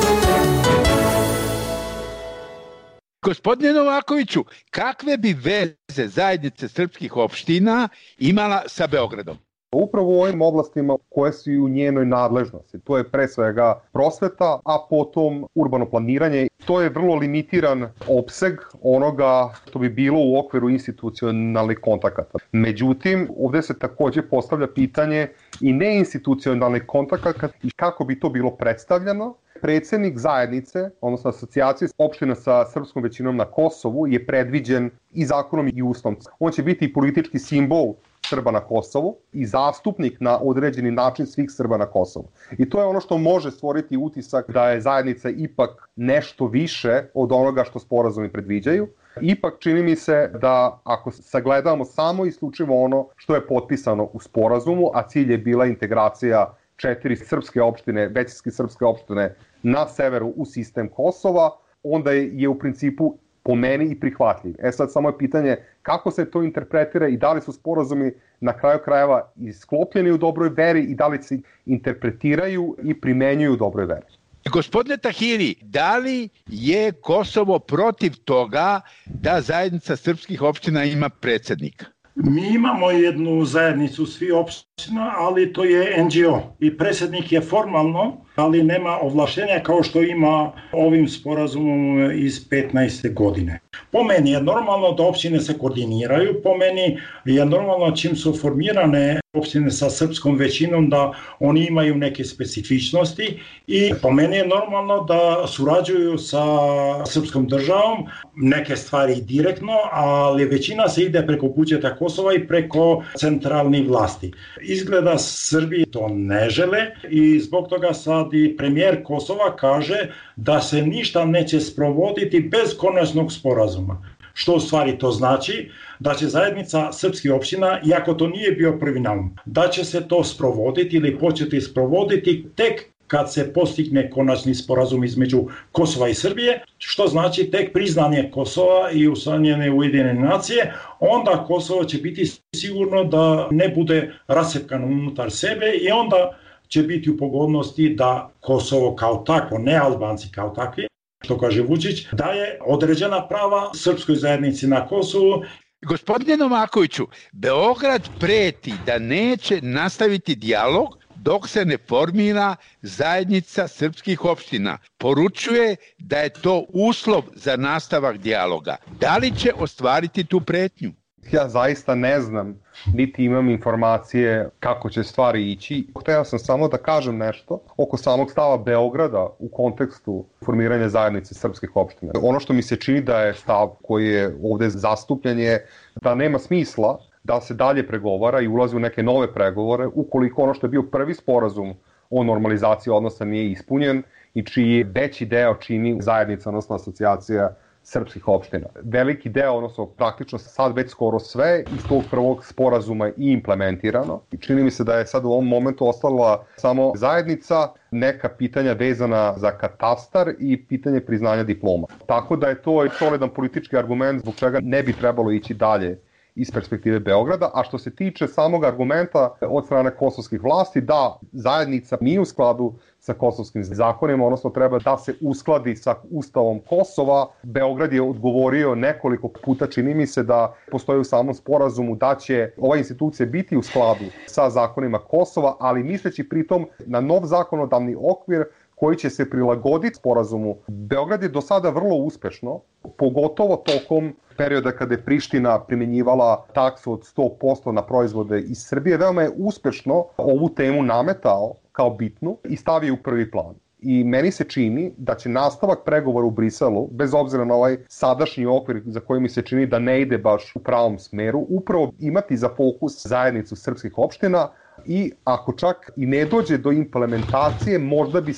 Gospodine Novakoviću, kakve bi veze zajednice srpskih opština imala sa Beogradom? Upravo u ovim oblastima koje su i u njenoj nadležnosti. To je pre svega prosveta, a potom urbano planiranje. To je vrlo limitiran opseg onoga što bi bilo u okviru institucionalnih kontakata. Međutim, ovdje se također postavlja pitanje i neinstitucionalnih kontakata i kako bi to bilo predstavljeno. Predsjednik zajednice, odnosno asocijacije opština sa srpskom većinom na Kosovu, je predviđen i zakonom i ustavom. On će biti i politički simbol Srba na Kosovu i zastupnik na određeni način svih Srba na Kosovu. I to je ono što može stvoriti utisak da je zajednica ipak nešto više od onoga što sporazumi predviđaju. Ipak čini mi se da ako sagledamo samo isključivo ono što je potpisano u sporazumu, a cilj je bila integracija četiri srpske opštine, većinske srpske opštine na severu u sistem Kosova, onda je, je u principu po meni i prihvatljiv. E sad samo je pitanje kako se to interpretira i da li su sporazumi na kraju krajeva isklopljeni u dobroj veri i da li se interpretiraju i primenjuju u dobroj veri. Gospodine Tahiri, da li je Kosovo protiv toga da zajednica srpskih opština ima predsjednika? Mi imamo jednu zajednicu svi opština, ali to je en dži o i predsjednik je formalno, ali nema ovlaštenja kao što ima ovim sporazumom iz petnaeste godine. Po meni je normalno da opštine se koordiniraju, po meni je normalno čim su formirane opštine sa srpskom većinom da oni imaju neke specifičnosti i po meni je normalno da surađuju sa srpskom državom, neke stvari direktno, ali većina se ide preko budžeta Kosova i preko centralnih vlasti. Izgleda Srbi to ne žele i zbog toga sad i premijer Kosova kaže da se ništa neće sprovoditi bez konačnog sporazuma. Što u stvari to znači? Da će zajednica srpskih opština, iako to nije bio prvi naum, da će se to sprovoditi ili početi sprovoditi tek kad se postigne konačni sporazum između Kosova i Srbije, što znači tek priznanje Kosova i usvajanje Ujedinjene nacije, onda Kosovo će biti sigurno da ne bude rascepkano unutar sebe i onda će biti u pogodnosti da Kosovo kao takvo, ne Albanci kao takvi, što kaže Vučić, daje određena prava srpskoj zajednici na Kosovu. Gospodine Novakoviću, Beograd preti da neće nastaviti dijalog dok se ne formira zajednica srpskih opština. Poručuje da je to uslov za nastavak dijaloga. Da li će ostvariti tu pretnju? Ja zaista ne znam, niti imam informacije kako će stvari ići. Hteo sam samo da kažem nešto oko samog stava Beograda u kontekstu formiranja zajednice srpskih opština. Ono što mi se čini da je stav koji je ovdje zastupljen je da nema smisla da se dalje pregovara i ulazi u neke nove pregovore ukoliko ono što je bio prvi sporazum o normalizaciji odnosa nije ispunjen i čiji veći deo čini zajednica, odnosno asocijacija srpskih opština. Veliki deo, odnosno praktično sad već skoro sve iz tog prvog sporazuma i implementirano. I čini mi se da je sad u ovom momentu ostala samo zajednica, neka pitanja vezana za katastar i pitanje priznanja diploma. Tako da je to solidan politički argument zbog čega ne bi trebalo ići dalje iz perspektive Beograda, a što se tiče samog argumenta od strane kosovskih vlasti, da zajednica nije u skladu sa kosovskim zakonima, odnosno treba da se uskladi sa Ustavom Kosova. Beograd je odgovorio nekoliko puta, čini mi se da postoji u samom sporazumu da će ova institucija biti u skladu sa zakonima Kosova, ali misleći pritom na nov zakonodavni okvir koji će se prilagoditi sporazumu. Beograd je do sada vrlo uspešno, pogotovo tokom perioda kada je Priština primjenjivala taksu od sto posto na proizvode iz Srbije, veoma je uspešno ovu temu nametao kao bitnu i stavio u prvi plan. I meni se čini da će nastavak pregovora u Briselu, bez obzira na ovaj sadašnji okvir za koji mi se čini da ne ide baš u pravom smeru, upravo imati za fokus zajednicu srpskih opština i ako čak i ne dođe do implementacije, možda bi se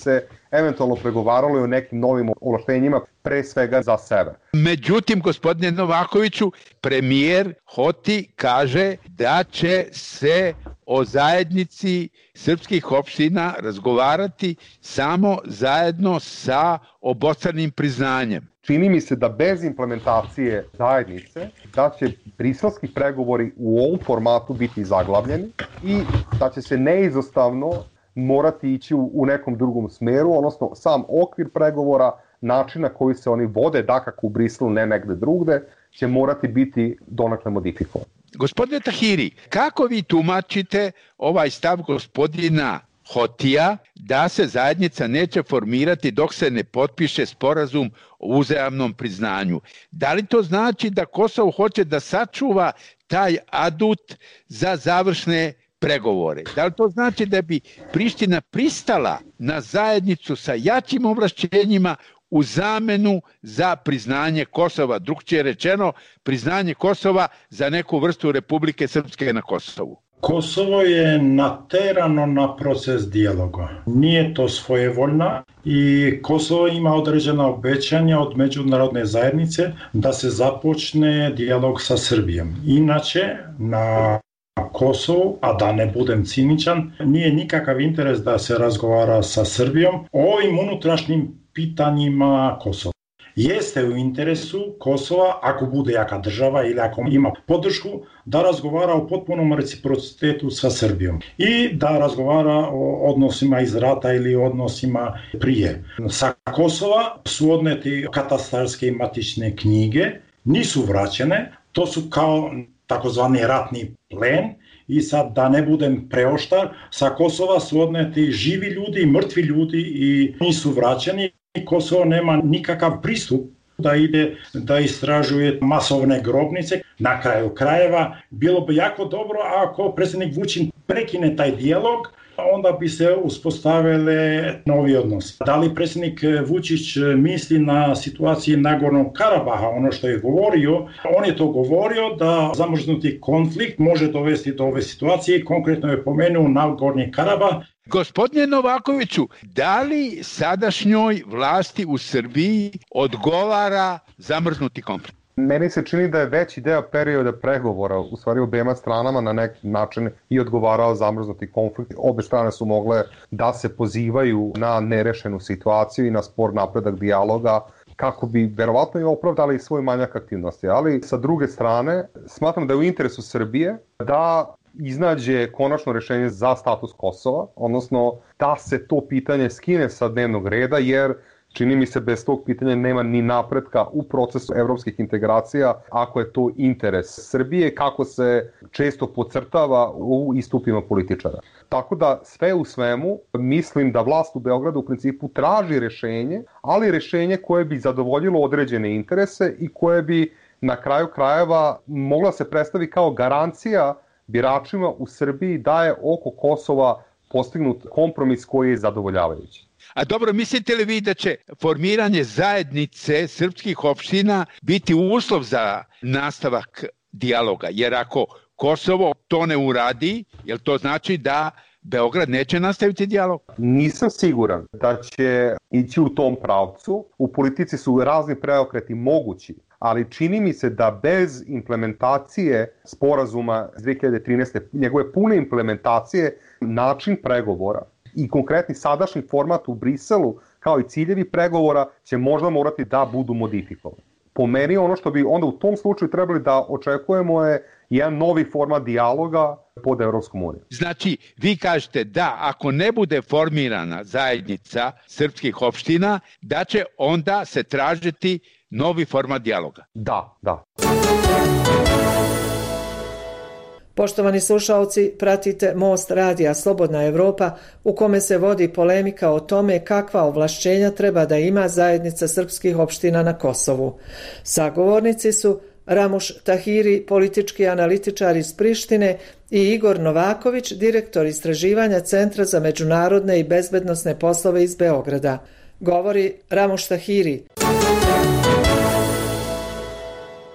eventualno pregovaralo i o nekim novim ovlaštenjima, pre svega za sever. Međutim, gospodine Novakoviću, premijer Hoti kaže da će se o zajednici srpskih opština razgovarati samo zajedno sa obostranim priznanjem. Čini mi se da bez implementacije zajednice, da će briselski pregovori u ovom formatu biti zaglavljeni i da će se neizostavno morati ići u, u nekom drugom smeru, odnosno sam okvir pregovora, način na koji se oni vode, dakako u Briselu, ne negde drugde, će morati biti donekle modifikovan. Gospodine Tahiri, kako vi tumačite ovaj stav gospodina Hotija da se zajednica neće formirati dok se ne potpiše sporazum o uzajamnom priznanju? Da li to znači da Kosovo hoće da sačuva taj adut za završne pregovore? Da li to znači da bi Priština pristala na zajednicu sa jačim ovlašćenjima u zamenu za priznanje Kosova, drugčije rečeno, priznanje Kosova za neku vrstu Republike Srpske na Kosovu? Kosovo je naterano na proces dijaloga. Nije to svojevoljna i Kosovo ima određena obećanja od međunarodne zajednice da se započne dijalog sa Srbijom. Inače, na Kosovu, a da ne budem ciničan, nije nikakav interes da se razgovara sa Srbijom o ovim unutrašnjim pitanjima Kosova. Jeste u interesu Kosova, ako bude jaka država ili ako ima podršku, da razgovara o potpunom reciprocitetu sa Srbijom i da razgovara o odnosima iz rata ili odnosima prije. Sa Kosova su odneti katastarske i matične knjige, nisu vraćene, to su kao takozvani ratni plen i sad da ne budem preoštar, sa Kosova su odneti živi ljudi i mrtvi ljudi i nisu vraćeni. Kosovo nema nikakav pristup da ide da istražuje masovne grobnice. Na kraju krajeva bilo bi jako dobro ako predsjednik Vučić prekine taj dijalog, onda bi se uspostavile novi odnosi. Da li predsjednik Vučić misli na situaciji Nagornog Karabaha, ono što je govorio, on je to govorio da zamrznuti konflikt može dovesti do ove situacije, konkretno je pomenuo Nagorni Karabah. Gospodine Novakoviću, da li sadašnjoj vlasti u Srbiji odgovara zamrznuti konflikt? Meni se čini da je veći deo perioda pregovora, u stvari obema stranama na neki način i odgovarao zamrznuti konflikt. Obe strane su mogle da se pozivaju na nerešenu situaciju i na spor napredak dijaloga kako bi verovatno i opravdali svoj manjak aktivnosti. Ali sa druge strane, smatram da je u interesu Srbije da iznađe konačno rešenje za status Kosova, odnosno da se to pitanje skine sa dnevnog reda, jer čini mi se bez tog pitanja nema ni napretka u procesu evropskih integracija, ako je to interes Srbije, kako se često podcrtava u istupima političara. Tako da sve u svemu mislim da vlast u Beogradu u principu traži rešenje, ali rešenje koje bi zadovoljilo određene interese i koje bi na kraju krajeva mogla se predstavi kao garancija biračima u Srbiji da je oko Kosova postignut kompromis koji je zadovoljavajući. A dobro, mislite li vi da će formiranje zajednice srpskih opština biti uslov za nastavak dijaloga? Jer ako Kosovo to ne uradi, jel to znači da Beograd neće nastaviti dijalog? Nisam siguran da će ići u tom pravcu. U politici su razni preokreti mogući, ali čini mi se da bez implementacije sporazuma iz dve hiljade trinaeste. njegove pune implementacije, način pregovora i konkretni sadašnji format u Briselu, kao i ciljevi pregovora, će možda morati da budu modifikovani. Po meni ono što bi onda u tom slučaju trebali da očekujemo je jedan novi format dijaloga pod Evropskom unijom. Znači, vi kažete da ako ne bude formirana zajednica srpskih opština, da će onda se tražiti novi format dijaloga. Da, da. Poštovani slušalci, pratite Most radija Slobodna Evropa u kome se vodi polemika o tome kakva ovlašćenja treba da ima zajednica srpskih opština na Kosovu. Sagovornici su Ramuš Tahiri, politički analitičar iz Prištine, i Igor Novaković, direktor istraživanja Centra za međunarodne i bezbednosne poslove iz Beograda. Govori Ramuš Tahiri.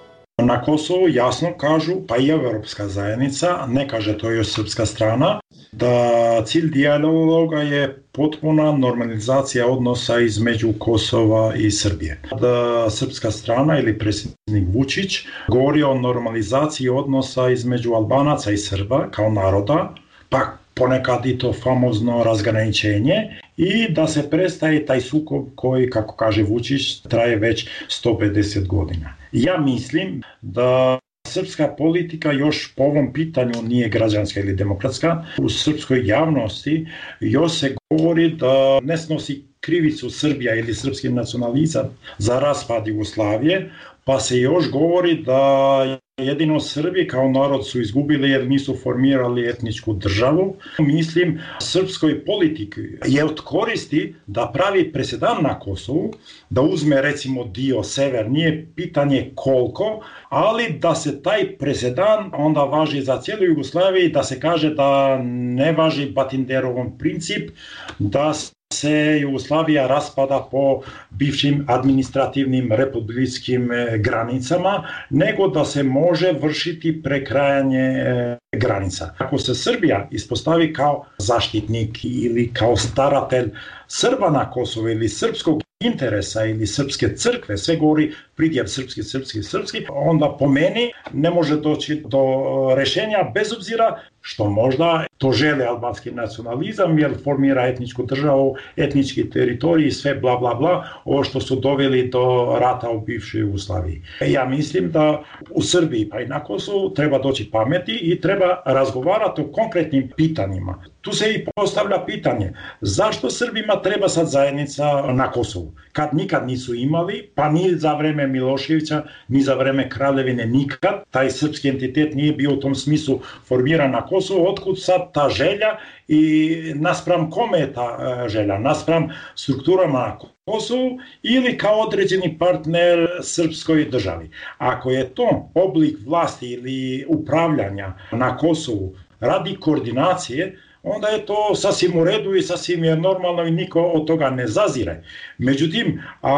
Na Kosovu jasno kažu, pa i Evropska zajednica, ne kaže to još srpska strana, da cilj dijaloga je potpuna normalizacija odnosa između Kosova i Srbije. Da srpska strana ili predsjednik Vučić govori o normalizaciji odnosa između Albanaca i Srba kao naroda, pa ponekad i to famozno razgraničenje i da se prestaje taj sukob koji, kako kaže Vučić, traje već sto pedeset godina. Ja mislim da srpska politika još po ovom pitanju nije građanska ili demokratska. U srpskoj javnosti još se govori da ne snosi krivicu Srbija ili srpski nacionalizam za raspad Jugoslavije, pa se još govori da jedino Srbi kao narod su izgubili jer nisu formirali etničku državu. Mislim, srpskoj politiki je od koristi da pravi presedan na Kosovu, da uzme recimo dio sever, nije pitanje koliko, ali da se taj presedan onda važi za cijelu Jugoslaviju, da se kaže da ne važi Batinderov princip, da se Jugoslavija raspada po bivšim administrativnim republičkim granicama, nego da se može vršiti prekrajanje granica. Ako se Srbija ispostavi kao zaštitnik ili kao staratelj Srba na Kosovu ili srpskog interesa ili srpske crkve, sve govori pridjev srpski, srpski, srpski, onda po meni ne može doći do rešenja bez obzira što možda to žele albanski nacionalizam jer formira etničku državu, etnički teritorij i sve bla bla bla, ovo što su doveli do rata u bivšoj Jugoslaviji. Ja mislim da u Srbiji pa i na Kosovu treba doći pameti i treba razgovarati o konkretnim pitanjima. Tu se i postavlja pitanje, zašto Srbima treba sad zajednica na Kosovu? Kad nikad nisu imali, pa ni za vreme Miloševića, ni za vreme Kraljevine nikad, taj srpski entitet nije bio u tom smislu formiran na Kosovu, otkud sad ta želja i naspram kome je ta želja? Naspram strukturama na Kosovu ili kao određeni partner srpskoj državi? Ako je to oblik vlasti ili upravljanja na Kosovu radi koordinacije, onda je to sasvim u redu i sasvim je normalno i niko od toga ne zazire. Međutim,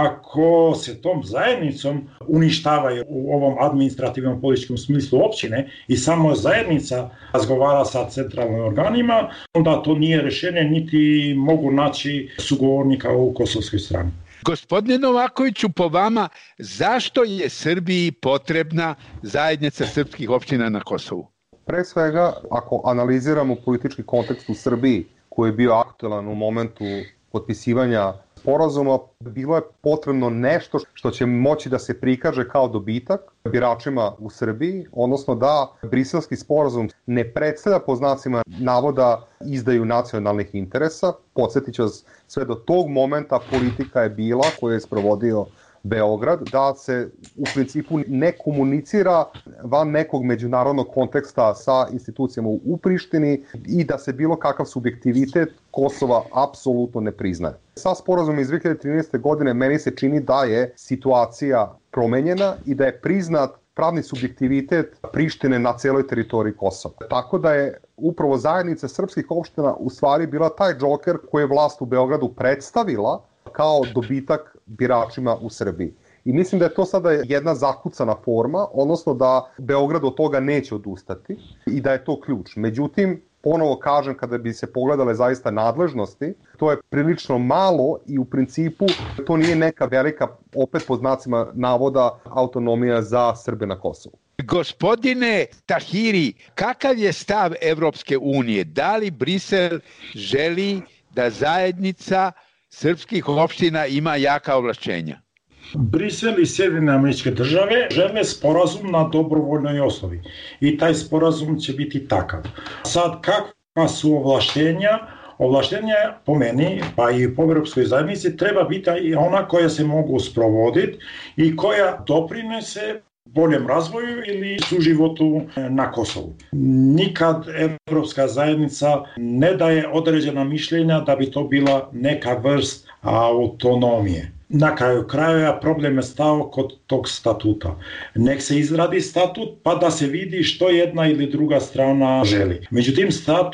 ako se tom zajednicom uništavaju u ovom administrativnom političkom smislu općine i samo zajednica razgovara sa centralnim organima, onda to nije rješenje niti mogu naći sugovornika u kosovskoj strani. Gospodine Novakoviću, po vama, zašto je Srbiji potrebna zajednica srpskih opština na Kosovu? Pre svega, ako analiziramo politički kontekst u Srbiji, koji je bio aktualan u momentu potpisivanja sporazuma, bilo je potrebno nešto što će moći da se prikaže kao dobitak biračima u Srbiji, odnosno da Briselski sporazum ne predstavlja po znacima navoda izdaju nacionalnih interesa. Podsjetit ću vas, sve do tog momenta politika je bila koju je sprovodio Beograd, da se u principu ne komunicira van nekog međunarodnog konteksta sa institucijama u Prištini i da se bilo kakav subjektivitet Kosova apsolutno ne priznaje. Sa sporazumom iz dve hiljade trinaeste. godine meni se čini da je situacija promenjena i da je priznat pravni subjektivitet Prištine na celoj teritoriji Kosova. Tako da je upravo zajednica srpskih opština u stvari bila taj džoker koji je vlast u Beogradu predstavila kao dobitak biračima u Srbiji. I mislim da je to sada jedna zakucana forma, odnosno da Beograd od toga neće odustati i da je to ključ. Međutim, ponovo kažem, kada bi se pogledale zaista nadležnosti, to je prilično malo i u principu to nije neka velika, opet po znacima navoda, autonomija za Srbe na Kosovu. Gospodine Tahiri, kakav je stav Evropske unije? Da li Brisel želi da zajednica srpskih opština ima jaka ovlašćenja? Brisel i Sjedinjene Američke Države žele sporazum na dobrovoljnoj osnovi i taj sporazum će biti takav. Sad, kakva su ovlaštenja? Ovlaštenja, po meni, pa i po Evropskoj zajednici, treba biti i ona koja se mogu sprovoditi i koja doprinese boljem razvoju ili suživotu na Kosovu. Nikad Evropska zajednica ne daje određena mišljenja da bi to bila neka vrst autonomije. Na kraju krajeva problem je stao kod tog statuta. Nek se izradi statut pa da se vidi što jedna ili druga strana želi. Međutim, statut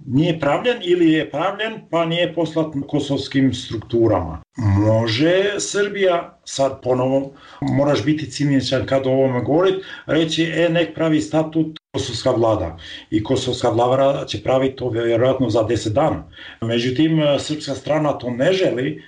nije pravljen ili je pravljen pa nije poslat kosovskim strukturama. Može Srbija, sad ponovo moraš biti ciničan kad o ovome govoriti, reći e nek pravi statut kosovska vlada i kosovska vlada će praviti to vjerojatno za deset dana. Međutim, srpska strana to ne želi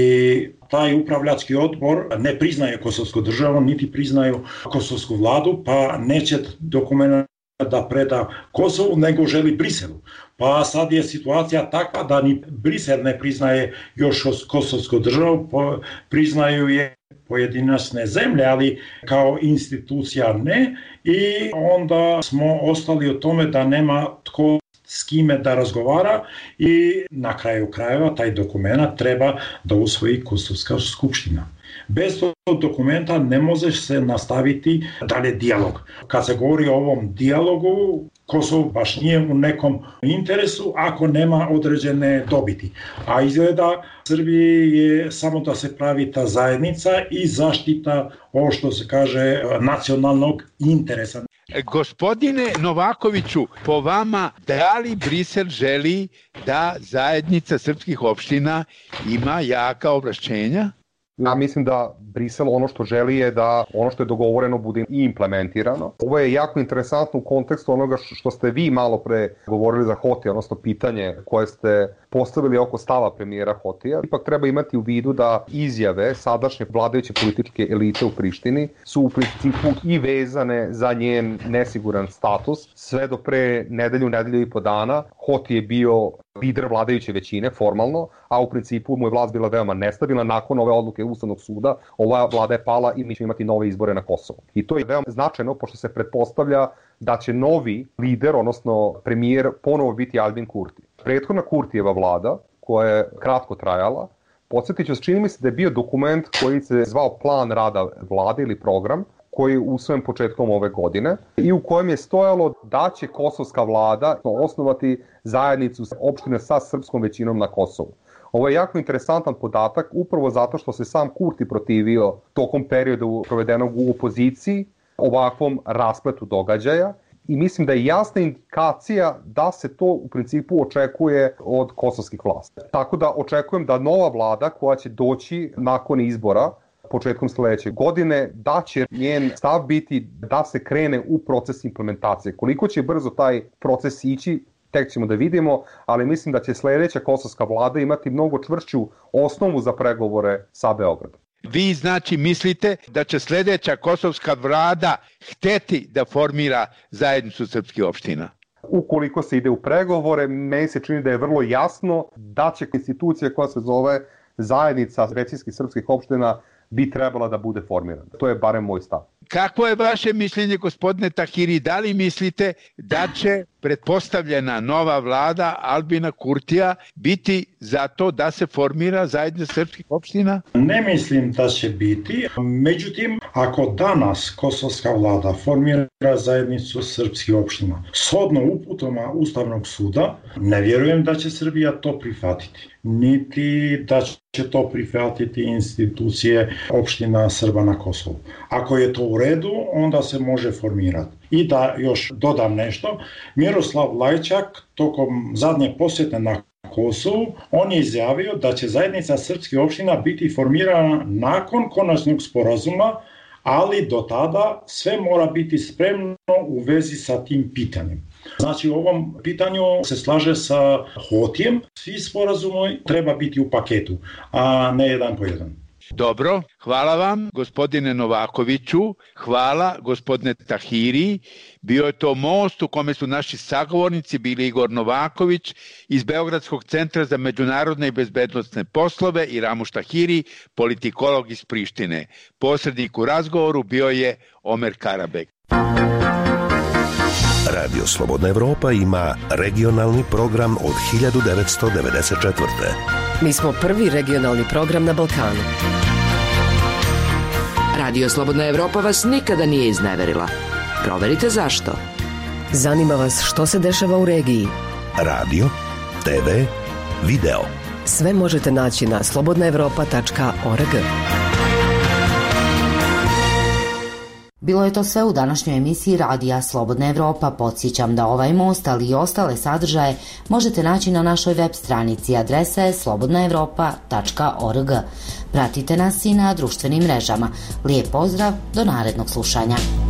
i taj upravljački odbor ne priznaje kosovsku državu, niti priznaju kosovsku vladu, pa neće dokumenta da preda Kosovu, nego želi Briselu. Pa sad je situacija takva da ni Brisel ne priznaje još kosovsku državu, priznaju je pojedinačne zemlje, ali kao institucija ne, i onda smo ostali o tome da nema tko s kime da razgovara i na kraju krajeva taj dokument treba da usvoji Kosovska skupština. Bez tog dokumenta ne može se nastaviti dalje dijalog. Kad se govori o ovom dijalogu, Kosovo baš nije u nekom interesu ako nema određene dobiti. A izgleda Srbiji je samo da se pravi ta zajednica i zaštita ovo što se kaže nacionalnog interesa. Gospodine Novakoviću, po vama, da li Brisel želi da zajednica srpskih opština ima jaka ovlašćenja? Ja mislim da Brisel ono što želi je da ono što je dogovoreno bude i implementirano. Ovo je jako interesantno u kontekstu onoga što ste vi malo pre govorili za Hotija, odnosno pitanje koje ste postavili oko stava premijera Hotija. Ipak treba imati u vidu da izjave sadašnje vladajuće političke elite u Prištini su u principu i vezane za njen nesiguran status. Sve do pre nedelju, nedelju i po dana Hoti je bio lider vladajuće većine formalno, a u principu mu je vlast bila veoma nestabilna. Nakon ove odluke Ustavnog suda, ova vlada je pala i mi ćemo imati nove izbore na Kosovu. I to je veoma značajno, pošto se pretpostavlja da će novi lider, odnosno premijer, ponovo biti Albin Kurti. Prethodna Kurtijeva vlada, koja je kratko trajala, podsjetit ću, čini mi se da je bio dokument koji se zvao Plan rada vlade ili program, koji je usvojen početkom ove godine i u kojem je stojalo da će kosovska vlada osnovati zajednicu opštine sa srpskom većinom na Kosovu. Ovo je jako interesantan podatak upravo zato što se sam Kurti protivio tokom perioda provedenog u opoziciji ovakvom raspletu događaja i mislim da je jasna indikacija da se to u principu očekuje od kosovskih vlasti. Tako da očekujem da nova vlada koja će doći nakon izbora početkom sljedeće godine, da će njen stav biti da se krene u proces implementacije. Koliko će brzo taj proces ići, tek ćemo da vidimo, ali mislim da će sljedeća kosovska vlada imati mnogo čvršću osnovu za pregovore sa Beogradom. Vi znači mislite da će sljedeća kosovska vlada hteti da formira zajednicu srpskih opština? Ukoliko se ide u pregovore, meni se čini da je vrlo jasno da će institucija koja se zove zajednica većinskih srpskih opština bi trebala da bude formirana. To je barem moj stav. Kako je vaše mišljenje, gospodine Tahiri? Da li mislite da će pretpostavljena nova vlada Albina Kurtija biti za to da se formira zajednica srpskih opština? Ne mislim da će biti. Međutim, ako danas kosovska vlada formira zajednicu srpskih opština shodno uputama Ustavnog suda, ne vjerujem da će Srbija to prihvatiti. Niti da će to prihvatiti institucije opština Srba na Kosovu. Ako je to u redu, onda se može formirati. I da još dodam nešto, Miroslav Lajčak tokom zadnje posjete na Kosovu, on je izjavio da će zajednica srpskih opština biti formirana nakon konačnog sporazuma, ali do tada sve mora biti spremno u vezi sa tim pitanjem. Znači u ovom pitanju se slaže sa Hotijem, svi sporazumi treba biti u paketu, a ne jedan po jedan. Dobro, hvala vam gospodine Novakoviću, hvala gospodine Tahiri. Bio je to most u kome su naši sagovornici bili Igor Novaković iz Beogradskog centra za međunarodne i bezbednosne poslove i Ramuš Tahiri, politikolog iz Prištine. Posrednik u razgovoru bio je Omer Karabek. Radio Slobodna Evropa ima regionalni program od hiljadu devetsto devedeset četvrte. Mi smo prvi regionalni program na Balkanu. Radio Slobodna Evropa vas nikada nije izneverila. Proverite zašto. Zanima vas što se dešava u regiji. Radio, te ve, video. Sve možete naći na slobodna evropa tačka org. Bilo je to sve u današnjoj emisiji Radija Slobodna Evropa. Podsjećam da ovaj most, ali i ostale sadržaje možete naći na našoj web stranici, adresa je slobodna evropa tačka org. Pratite nas i na društvenim mrežama. Lijep pozdrav, do narednog slušanja.